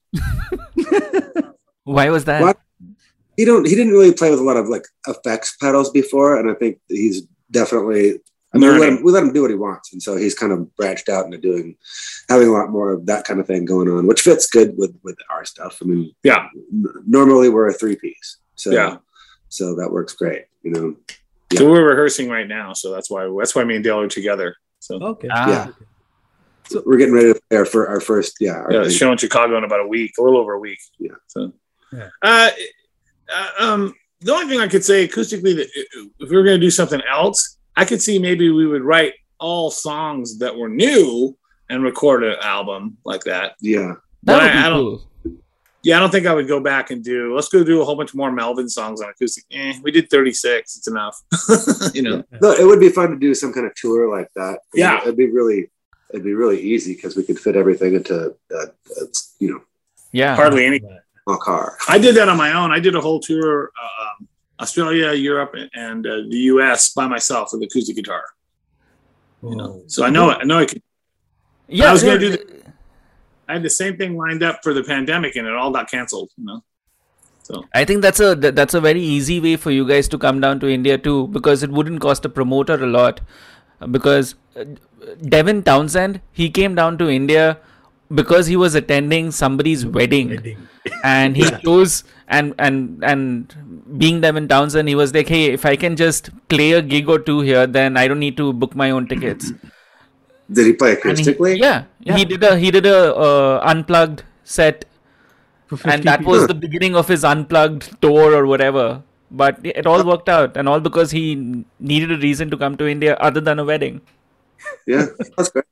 Why was that? What? He don't. He didn't really play with a lot of like effects pedals before, and I think he's definitely. I mean, we let, him, we let him do what he wants, and so he's kind of branched out into doing, having a lot more of that kind of thing going on, which fits good with with our stuff. I mean, Yeah. n- normally we're a three piece, so Yeah. so that works great, you know. So we're rehearsing right now. So that's why, that's why me and Dale are together. So Okay. Ah. Yeah. So we're getting ready to play our, for our first, yeah. Our yeah, thing. show in Chicago in about a week, a little over a week. Yeah. So, Yeah. Uh, uh, um, the only thing I could say acoustically that if we were going to do something else, I could see maybe we would write all songs that were new and record an album like that. Yeah. That But would I, be I don't. cool. Yeah, I don't think I would go back and do. Let's go do a whole bunch more Melvin songs on acoustic. Eh, we did thirty-six. It's enough. You know. No, it would be fun to do some kind of tour like that. Yeah. It'd be really, it'd be really easy because we could fit everything into, uh, uh, you know, Yeah. Hardly any. a car. I did that on my own. I did a whole tour, uh, um, Australia, Europe, and uh, the U S by myself with acoustic guitar. You know, so I know I know I could. Yeah. I was gonna yeah, do the- I had the same thing lined up for the pandemic, and it all got canceled. You know, so I think that's a that- that's a very easy way for you guys to come down to India too, because it wouldn't cost a promoter a lot. Because uh, Devin Townsend, he came down to India because he was attending somebody's wedding, Wedding. and he chose and and and being Devin Townsend, he was like, hey, if I can just play a gig or two here, then I don't need to book my own tickets. Did he play And he- acoustically? yeah, Yeah. he did a he did a uh, unplugged set, For and fifty that people. was the beginning of his unplugged tour or whatever. But it all worked out, and all because he needed a reason to come to India other than a wedding. Yeah, that's great.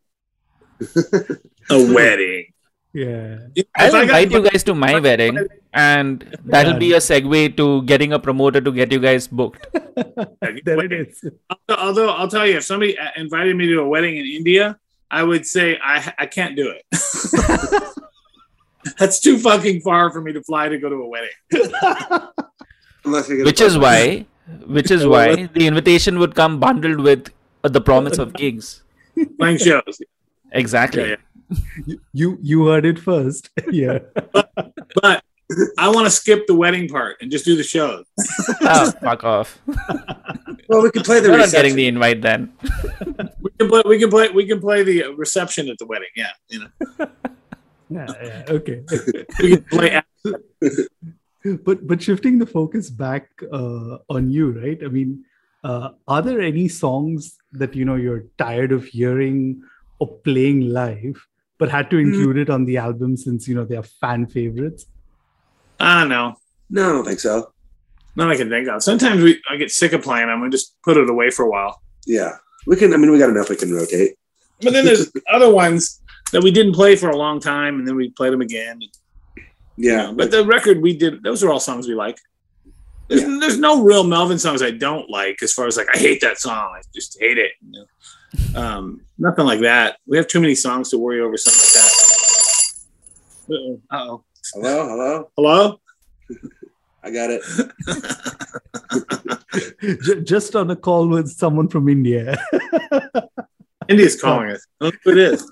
A wedding. Yeah. I'll invite you guys to my wedding, and that'll be a segue to getting a promoter to get you guys booked. There it is. Although I'll tell you, if somebody invited me to a wedding in India, I would say I I can't do it. That's too fucking far for me to fly to go to a wedding. Which is why, which is why the invitation would come bundled with the promise of gigs. Playing shows. Exactly. Yeah, You, you you heard it first. Yeah. But, but I want to skip the wedding part and just do the shows. Oh, fuck off. Well, we can play the You're not reception. getting the invite then. We can play. We can play. We can play the reception at the wedding. Yeah, you know. Yeah, yeah, okay. We can play. but but shifting the focus back uh, on you, right? I mean, uh, are there any songs that you know you're tired of hearing or playing live, but had to include mm. it on the album since you know they are fan favorites? Ah, uh, no, no, I don't think so. None I can think of. Sometimes we I get sick of playing them and just put it away for a while. Yeah, we can. I mean, we got enough we can rotate. But then there's other ones that we didn't play for a long time, and then we played them again. Yeah, you know, but the record we did, those are all songs we like. There's, yeah. there's no real Melvin songs I don't like, as far as like I hate that song, I just hate it. You know? um, nothing like that. We have too many songs to worry over something like that. Uh-oh. Uh-oh. Hello, hello, hello. I got it. Just on a call with someone from India. India's calling us. I don't know who it is.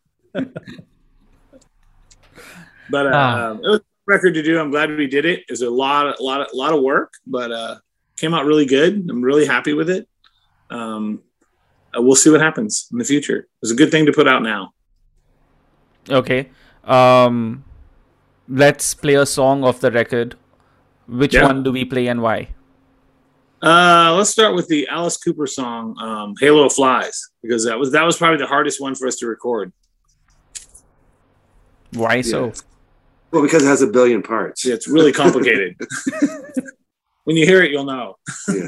But uh, ah. um, it was a record to do. I'm glad we did it. It was a lot, a lot, a lot of work, but uh, came out really good. I'm really happy with it. Um, uh, we'll see what happens in the future. It was a good thing to put out now. Okay. Um, let's play a song off the record. Which yeah. one do we play and why? Uh, let's start with the Alice Cooper song, um, "Halo of Flies," because that was that was probably the hardest one for us to record. Why so? Yeah. Well, because it has a billion parts. Yeah, it's really complicated. When you hear it, you'll know. Yeah.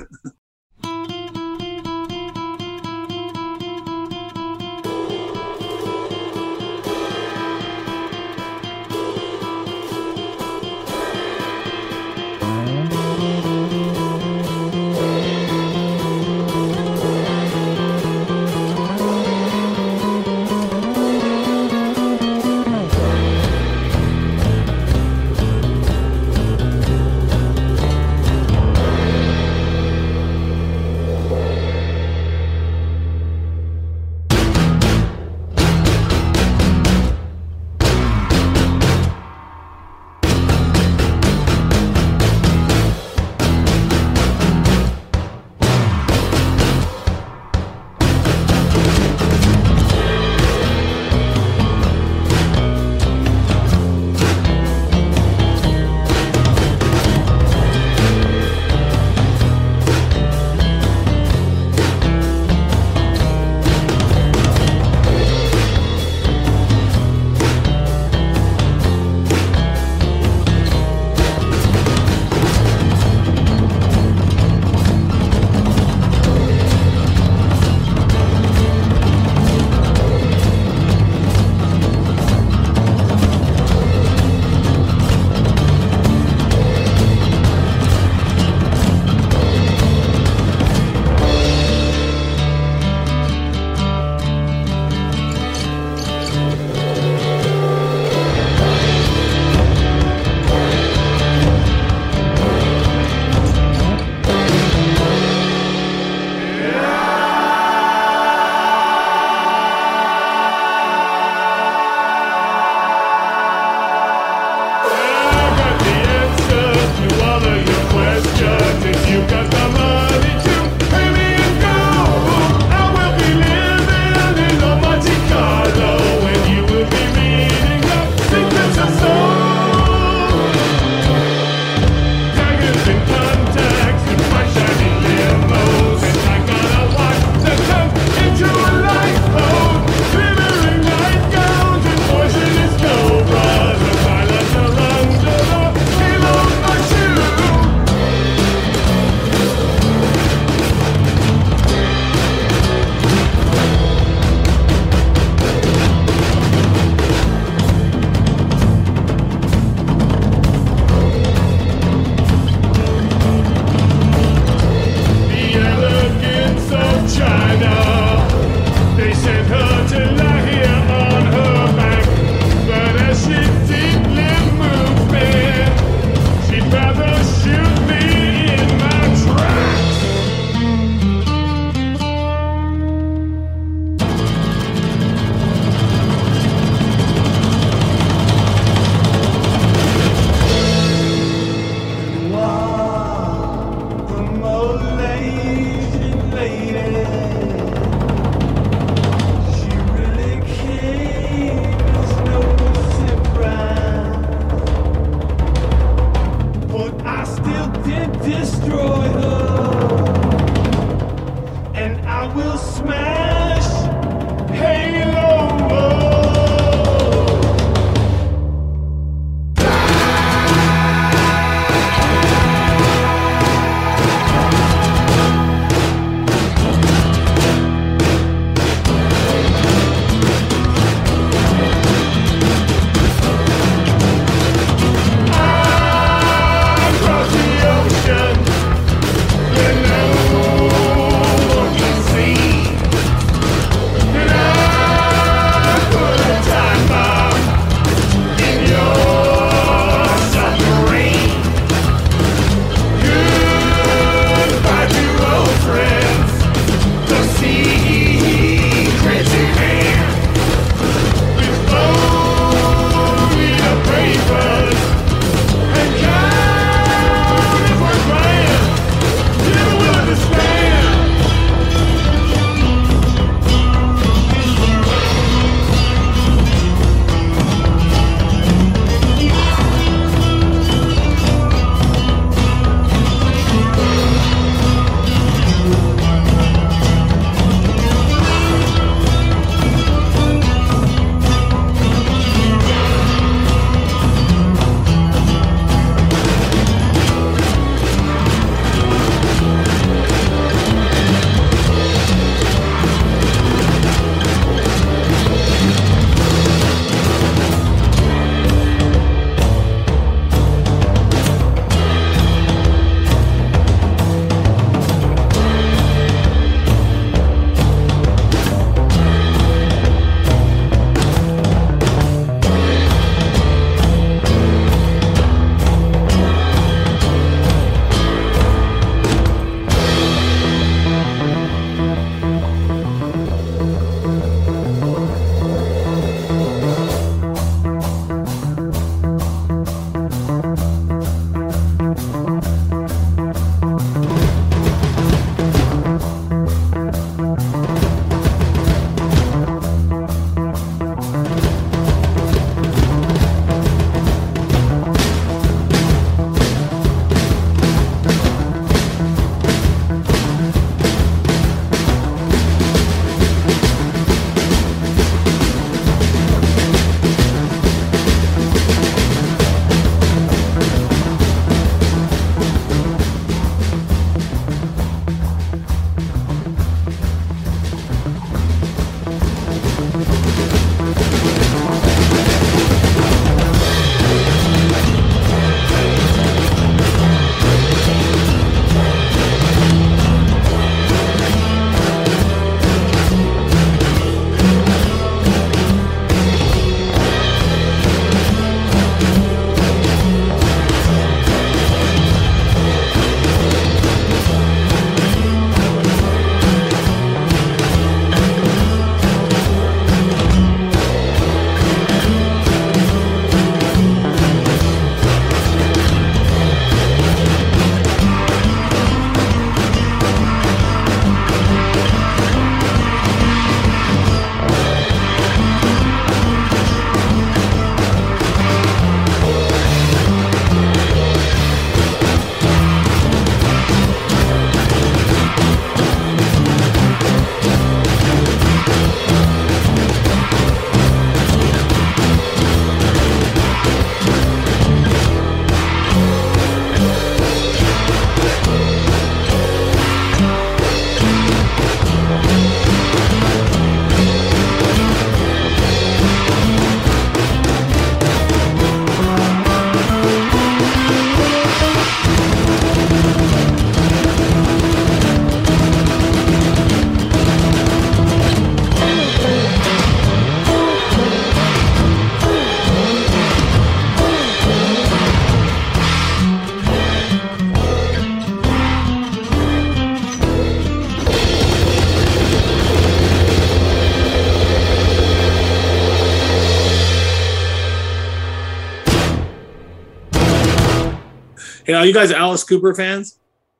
Hey, are you guys Alice Cooper fans?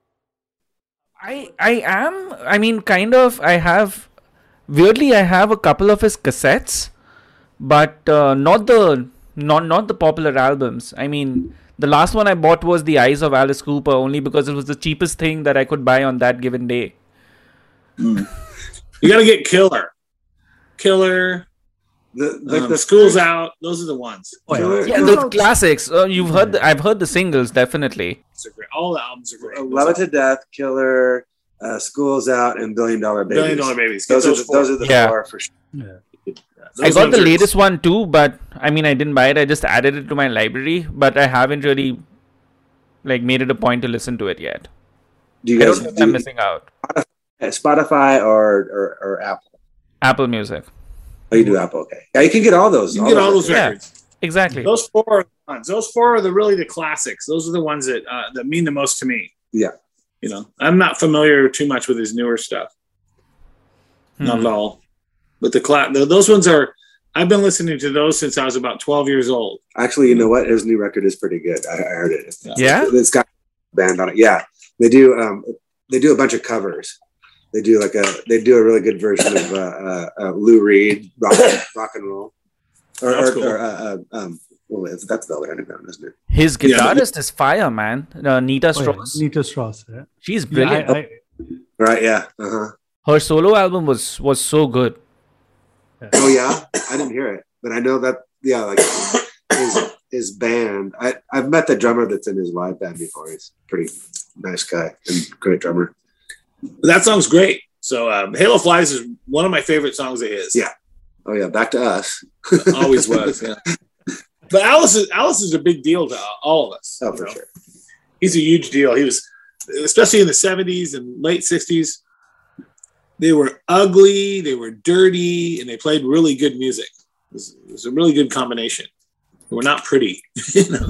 I I am. I mean, kind of. I have. Weirdly, I have a couple of his cassettes, but uh, not the not not the popular albums. I mean, the last one I bought was The Eyes of Alice Cooper, only because it was the cheapest thing that I could buy on that given day. Mm. You got to get Killer, Killer. The, the, um, the School's Out. Those are the ones. Oh, yeah. Yeah, the classics. Uh, you've heard. The, I've heard the singles definitely. Great. All the albums are great. Love It to Death, Killer, uh, School's Out, and Billion Dollar Babies. Billion Dollar Babies. Those, those are the, those are the yeah. four for sure. Yeah. I got the latest one too, but I mean, I didn't buy it. I just added it to my library, but I haven't really like made it a point to listen to it yet. Do you I guys don't think do I'm missing out. Spotify or, or or Apple? Apple Music. Oh, you do Apple. Okay. Yeah, you can get all those. You can get all those records. Yeah, exactly. Those four are the ones. Those four are the really the classics. Those are the ones that uh, that mean the most to me. Yeah. You know, I'm not familiar too much with his newer stuff. Hmm. Not at all. But the, cla- the those ones are. I've been listening to those since I was about twelve years old. Actually, you know what? His new record is pretty good. I, I heard it. It's, yeah. It's got a band on it. Yeah. They do. Um, they do a bunch of covers. They do like a. They do a really good version of uh, uh, uh, Lou Reed rock, rock and roll. Or, That's or, cool. or uh, um. Well, it's, that's Velvet Underground, isn't it? His guitarist yeah. is fire, man. Uh, Nita Strauss. Oh, yeah. Nita Strauss. Yeah. She's brilliant. Yeah, I, I, Right. Yeah. Uh huh. Her solo album was was so good. yeah. Oh yeah, I didn't hear it, but I know that. Yeah, like his his band. I I've met the drummer that's in his live band before. He's a pretty nice guy and great drummer. That song's great. So um, Halo Flies is one of my favorite songs of his. Yeah. Oh yeah, Back to Us. Always was. Yeah. But Alice is Alice is a big deal to all of us. Oh, for know? sure. He's a huge deal. He was, especially in the seventies and late sixties. They were ugly, they were dirty, and they played really good music. It was, it was a really good combination. They were not pretty. You know?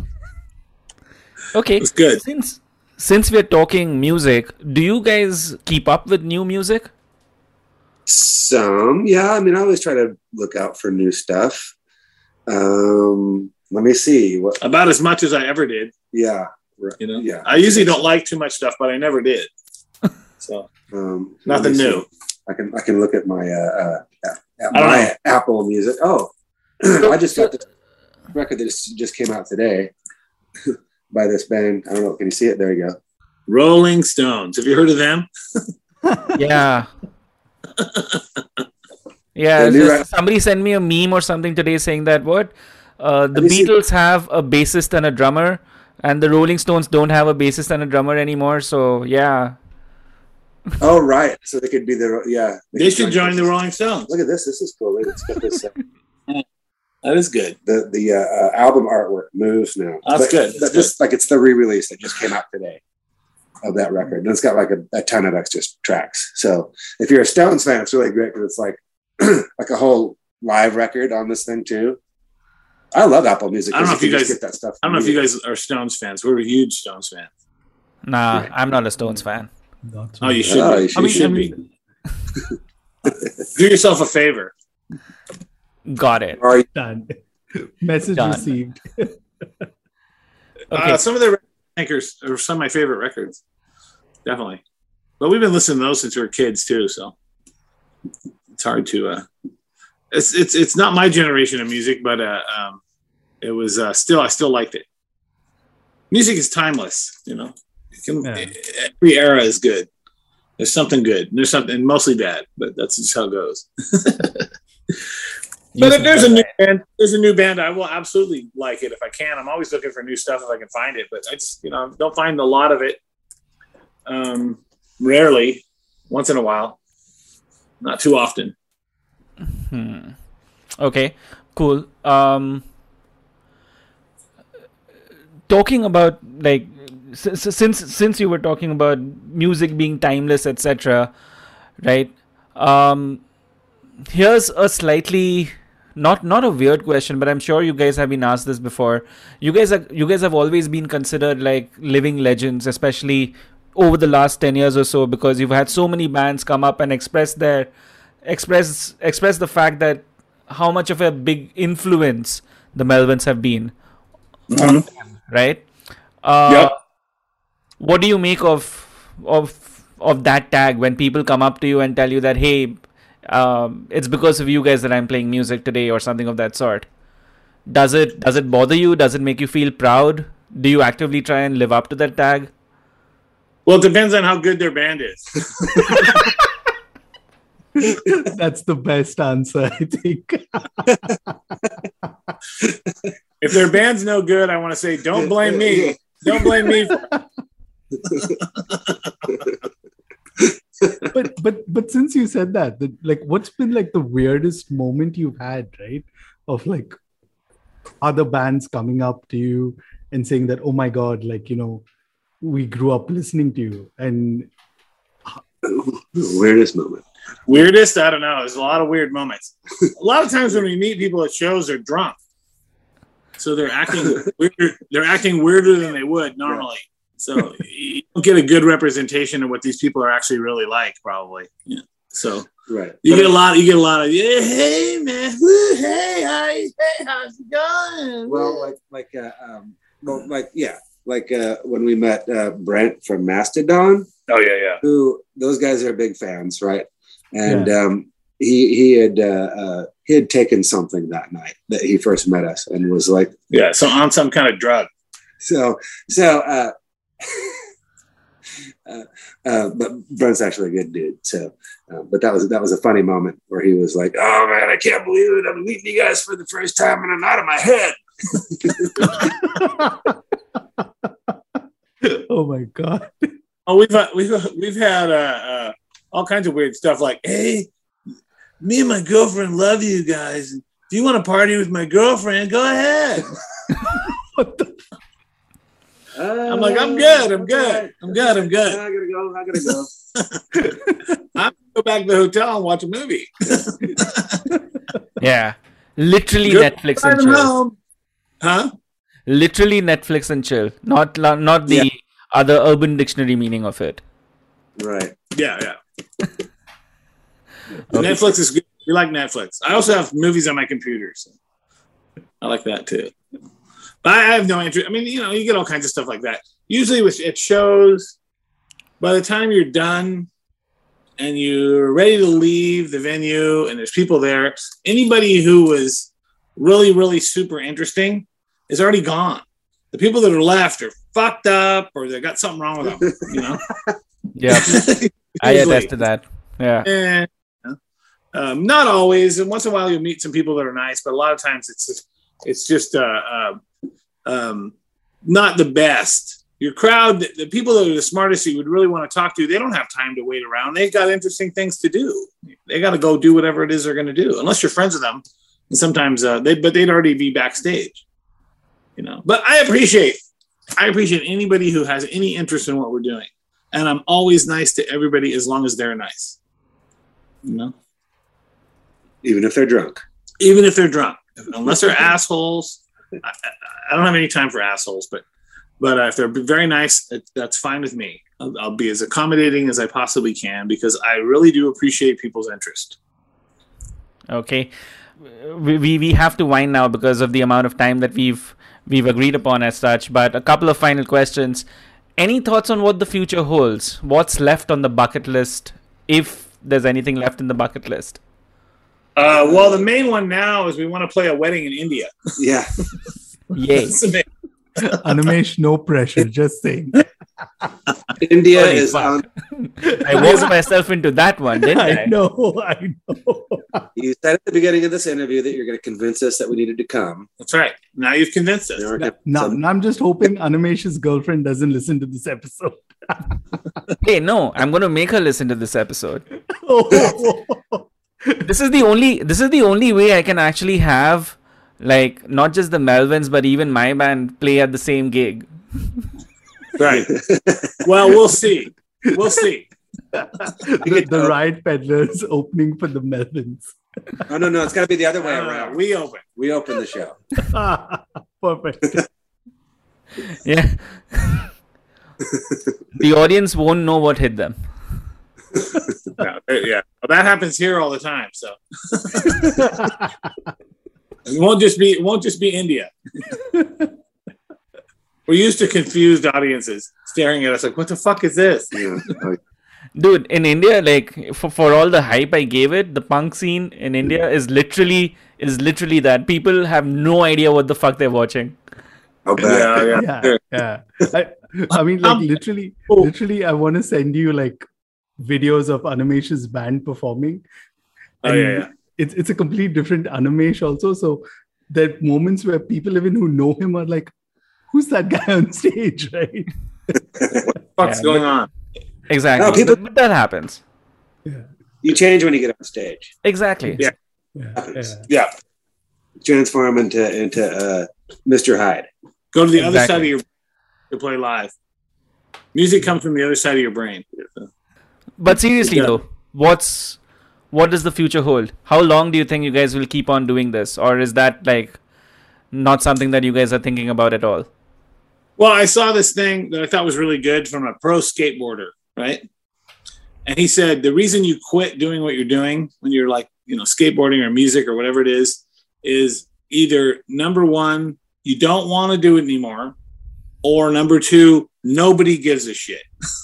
Okay. It was good. Since since we're talking music, do you guys keep up with new music? Some, yeah. I mean, I always try to look out for new stuff. Um, let me see. What? About as much as I ever did. Yeah. You know. Yeah. I usually don't like too much stuff, but I never did. So Um, nothing let me new. see. I can I can look at my uh, uh at I don't my know. Apple Music. Oh, I just got this record that just just came out today by this band. I don't know. Can you see it? There you go. Rolling Stones. Have you heard of them? Yeah. Yeah. The new just- ra- somebody sent me a meme or something today saying that what uh, the Have you seen- Beatles have a bassist and a drummer, and the Rolling Stones don't have a bassist and a drummer anymore. So yeah. Oh, right. So they could be the yeah. They could should join the Rolling Stones. Look at this. This is cool. It's got this. Uh, That is good. the the uh, uh, album artwork moves now. That's But good. that That's just like it's the re-release that just came out today of that record, and it's got like a, a ton of extra tracks. So if you're a Stones fan, it's really great because it's like like a whole live record on this thing too. I love Apple Music. I don't know 'cause if you can just guys- get that stuff. I don't know if you immediately. guys are Stones fans. We're huge Stones fans. Nah, Right. I'm not a Stones fan. Not Oh, you really. should Oh, be. you You should- I should, mean, I be. mean, Do yourself a favor. Got it. Or done. Message Done. received. Okay. Uh, some of their makers are some of my favorite records. Definitely. But we've been listening to those since we were kids too, so it's hard to uh it's it's it's not my generation of music, but uh um it was uh still I still liked it. Music is timeless, you know. It can, Yeah. Every era is good. There's something good. There's something mostly bad, but that's just how it goes. But if there's a new band, there's a new band, I will absolutely like it if I can. I'm always looking for new stuff if I can find it, but I just, you know, don't find a lot of it. Um, rarely, once in a while, not too often. Hmm. Okay, cool. Um, talking about like s- s- since since you were talking about music being timeless, et cetera, right? Um, here's a slightly not not a weird question, but I'm sure you guys have been asked this before. You guys are you guys have always been considered like living legends, especially over the last ten years or so, because you've had so many bands come up and express their express express the fact that how much of a big influence the Melvins have been, Mhm. right? Uh, Yep. what do you make of of of that tag when people come up to you and tell you that, hey, um, it's because of you guys that I'm playing music today or something of that sort? Does it does it bother you? Does it make you feel proud? Do you actively try and live up to that tag? Well, it depends on how good their band is. That's the best answer, I think. If their band's no good, I want to say, don't blame me. Don't blame me. but but but since you said that, that, like, what's been like the weirdest moment you've had, right? Of like other bands coming up to you and saying that, oh my God, like, you know, we grew up listening to you. And weirdest moment. Weirdest? I don't know. There's a lot of weird moments. A lot of times when we meet people at shows, they're drunk. So they're acting weird. They're acting weirder than they would normally. So you don't get a good representation of what these people are actually really like, probably. Yeah. So right. You get a lot. You get a lot of, yeah, hey man, woo, hey, hi, hey, how's it going? Well, like like uh, um, well, like yeah, like uh, when we met uh, Brent from Mastodon. Oh yeah, yeah. Who those guys are big fans, right? And yeah. um, he he had uh, uh, he had taken something that night that he first met us and was like, yeah, so on some kind of drug. So so. Uh, uh, uh, but Brent's actually a good dude. So, uh, but that was that was a funny moment where he was like, "Oh man, I can't believe it! I'm meeting you guys for the first time, and I'm out of my head." Oh my God! Oh, we've uh, we've we've had uh, uh, all kinds of weird stuff. Like, hey, me and my girlfriend love you guys. If you want to party with my girlfriend, go ahead. What the? Uh, I'm like, I'm good. I'm good. I'm good. I'm good. I gotta go. I gotta go. I'm gonna go back to the hotel and watch a movie. Yeah, literally good Netflix and chill. Home. Huh? Literally Netflix and chill. Not not the yeah. other Urban Dictionary meaning of it. Right. Yeah, yeah. Okay. Netflix is good. We like Netflix. I also have movies on my computer, so I like that too. I have no interest. I mean, you know, you get all kinds of stuff like that. Usually with it shows, by the time you're done and you're ready to leave the venue and there's people there, anybody who was really, really super interesting is already gone. The people that are left are fucked up or they got something wrong with them, you know? Yeah. I attest to that. Yeah. And, um, not always. And once in a while you'll meet some people that are nice, but a lot of times it's just, it's just, uh, uh Um, not the best. Your crowd, the, the people that are the smartest you would really want to talk to, they don't have time to wait around. They've got interesting things to do. They got to go do whatever it is they're going to do, unless you're friends with them. And sometimes, uh, they, but they'd already be backstage, you know. But I appreciate, I appreciate anybody who has any interest in what we're doing, and I'm always nice to everybody as long as they're nice, you know. Even if they're drunk. Even if they're drunk, unless they're assholes. I, I don't have any time for assholes, but but uh, if they're very nice, it, that's fine with me. I'll, I'll be as accommodating as I possibly can because I really do appreciate people's interest. Okay, we, we we have to wind now because of the amount of time that we've we've agreed upon as such. But a couple of final questions. Any thoughts on what the future holds? What's left on the bucket list, if there's anything left in the bucket list? Uh, well, the main one now is we want to play a wedding in India. Yeah. Yay. Animesh, no pressure, just saying. India Holy is on. I walked myself into that one, didn't I? I know, I know. You said at the beginning of this interview that you're going to convince us that we needed to come. That's right. Now you've convinced us. Now, now, now I'm just hoping Animesh's girlfriend doesn't listen to this episode. Hey, no, I'm going to make her listen to this episode. Oh. This is the only this is the only way I can actually have, like, not just the Melvins but even my band play at the same gig. Right. Well, we'll see. We'll see. the, the Riot Peddlers opening for the Melvins. Oh no, no, it's got to be the other way uh, around. We open. We open the show. Perfect. Yeah. The audience won't know what hit them. Yeah, yeah. Well, that happens here all the time. So it won't just be it won't just be India. We're used to confused audiences staring at us like, what the fuck is this? Yeah. Dude, in India, like for, for all the hype I gave it, the punk scene in India is literally is literally that. People have no idea what the fuck they're watching. How bad? Yeah, yeah. Yeah, yeah. I, I mean, like literally, literally, I want to send you like videos of Animesh's band performing. Oh yeah, yeah. It's it's a complete different Animesh also. So there are moments where people even who know him are like, "Who's that guy on stage?" Right? What the fuck's Yeah, going but- on? Exactly. No, people- but, but that happens. Yeah, You change when you get on stage. Exactly. Yeah. yeah, yeah. Yeah. Transform into into uh, Mister Hyde. Go to the other Exactly. side of your to play live. Music comes from the other side of your brain. But seriously Yeah. though, what's what does the future hold? How long do you think you guys will keep on doing this, or is that like not something that you guys are thinking about at all? Well, I saw this thing that I thought was really good from a pro skateboarder, right? And he said the reason you quit doing what you're doing when you're like, you know, skateboarding or music or whatever it is, is either number one, you don't want to do it anymore, or number two, nobody gives a shit.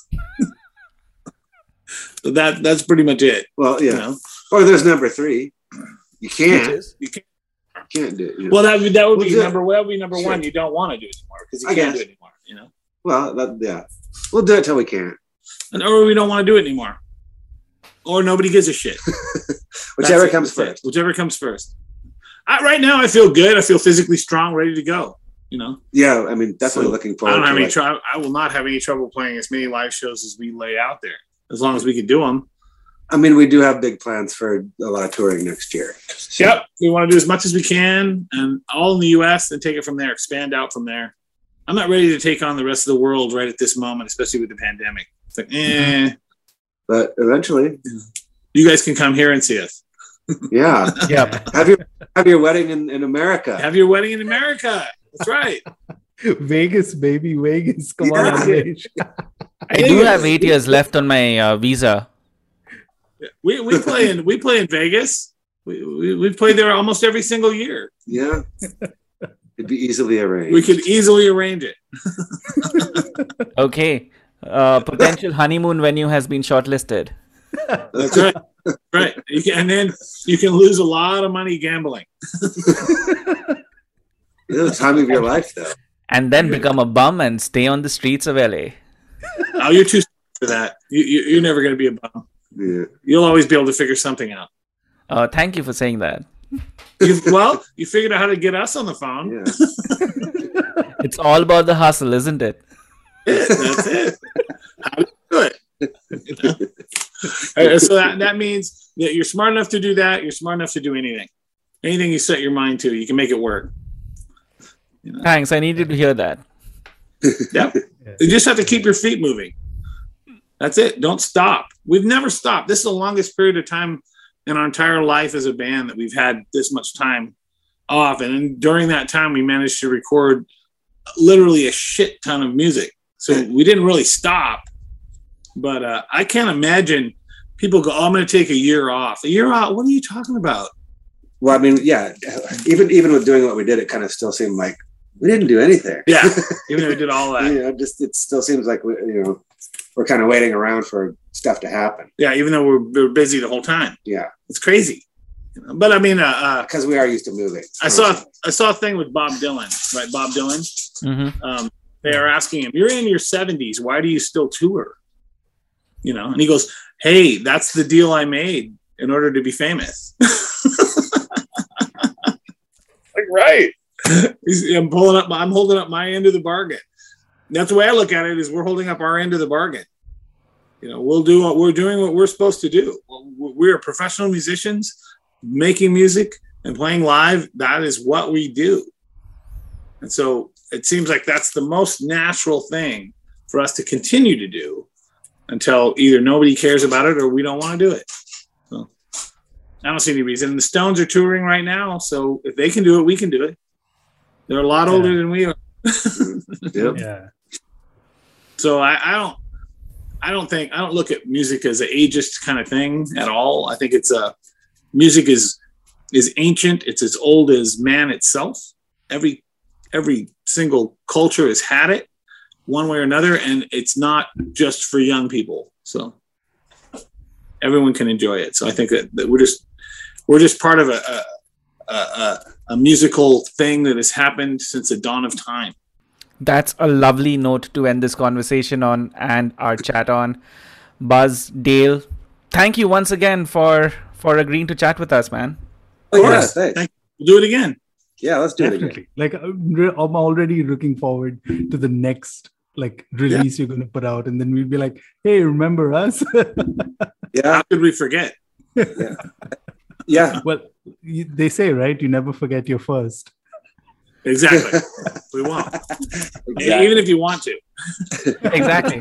So that that's pretty much it. Well, yeah. You know? Or there's number three. You Which can't. is You can't, Can't do it. You know? well, that would that would Well, be yeah. number that would be number Sure. one. You don't want to do it anymore because you I can't guess. do it anymore. You know, Well, that, yeah. We'll do it till we can't. and or we don't want to do it anymore, or nobody gives a shit. Whichever That's it. comes That's it. first. Whichever comes first. I, right now, I feel good. I feel physically strong, ready to go. You know, Yeah, I mean, definitely So, looking I forward don't to have any like, trouble. I will not have any trouble playing as many live shows as we lay out there, as long as we can do them. I mean, we do have big plans for a lot of touring next year. So, Yep, we want to do as much as we can, and all in the U S, and take it from there. Expand out from there. I'm not ready to take on the rest of the world right at this moment, especially with the pandemic. It's like, eh, But eventually, you guys can come here and see us. yeah. yeah. have your have your wedding in, in America. Have your wedding in America. That's right. Vegas, baby, Vegas. Come on, Yeah. Animesh. I do have eight years left on my uh, visa. We we play in we play in Vegas. We we we play there almost every single year. Yeah. It'd be easily arranged. We could easily arrange it. Okay. Uh, potential honeymoon venue has been shortlisted. That's right. Right. You can, and then you can lose a lot of money gambling. the time of your life, though. And then become a bum and stay on the streets of L A. Oh, you're too for that. You, you you're never going to be a bum. Yeah. You'll always be able to figure something out. Uh, thank you for saying that. You, well, you figured out how to get us on the phone. Yeah. It's all about the hustle, isn't it? That's it. How do you do it? You know? All right, so that, that means that you're smart enough to do that. You're smart enough to do anything. Anything you set your mind to, you can make it work. You know? Thanks. I needed to hear that. Yep. You just have to keep your feet moving. That's it. Don't stop. We've never stopped. This is the longest period of time in our entire life as a band that we've had this much time off. And during that time, we managed to record literally a shit ton of music. So we didn't really stop. But uh, I can't imagine people go, oh, I'm going to take a year off. A year off? What are you talking about? Well, I mean, yeah. Even even with doing what we did, it kind of still seemed like we didn't do anything. Yeah. Even though we did all that. You know, just it still seems like we, you know, we're kind of waiting around for stuff to happen. Yeah. Even though we're, we're busy the whole time. Yeah, It's crazy. You know? But I mean, uh, uh, because we are used to moving. I saw I saw a thing with Bob Dylan, right? Bob Dylan. Mm-hmm. Um, they are asking him, "You're in your seventies. Why do you still tour?" You know, and he goes, "Hey, that's the deal I made in order to be famous." Like, right? He's, I'm pulling up. I'm holding up my end of the bargain. That's the way I look at it. Is we're holding up our end of the bargain. You know, we'll do what we're doing. What we're supposed to do. We're professional musicians making music and playing live. That is what we do. And so it seems like that's the most natural thing for us to continue to do until either nobody cares about it or we don't want to do it. So I don't see any reason. And the Stones are touring right now. So if they can do it, we can do it. They're a lot Yeah. older than we are. Yep. Yeah. So I, I don't, I don't think, I don't look at music as an ageist kind of thing at all. I think it's a, music is, is ancient. It's as old as man itself. Every, every single culture has had it one way or another, and it's not just for young people. So everyone can enjoy it. So I think that, that we're just we're just part of a a, a a musical thing that has happened since the dawn of time. That's a lovely note to end this conversation on and our chat on. Buzz, Dale, thank you once again for for agreeing to chat with us, man. Oh, yeah, thanks. Thank you. We'll do it again. Yeah, let's do Definitely. it again. Like I'm already looking forward to the next like release yeah. you're going to put out, and then we'll be like, "Hey, remember us?" Yeah. How could we forget? Yeah. Yeah. Well, you, they say, right? You never forget your first. Exactly. We won't. Exactly. Even if you want to. Exactly.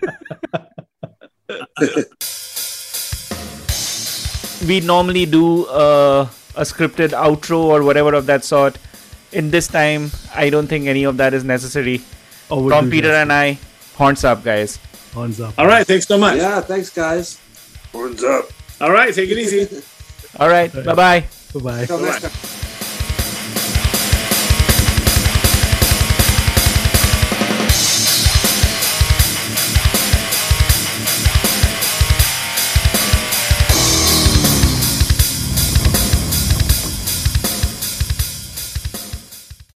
We normally do uh, a scripted outro or whatever of that sort. In this time, I don't think any of that is necessary. Oh, From Peter and I, horns up, guys. Horns up. All right. Thanks so much. Yeah. Thanks, guys. Horns up. All right. Take it easy. All right. Bye-bye. Bye-bye. Until next time.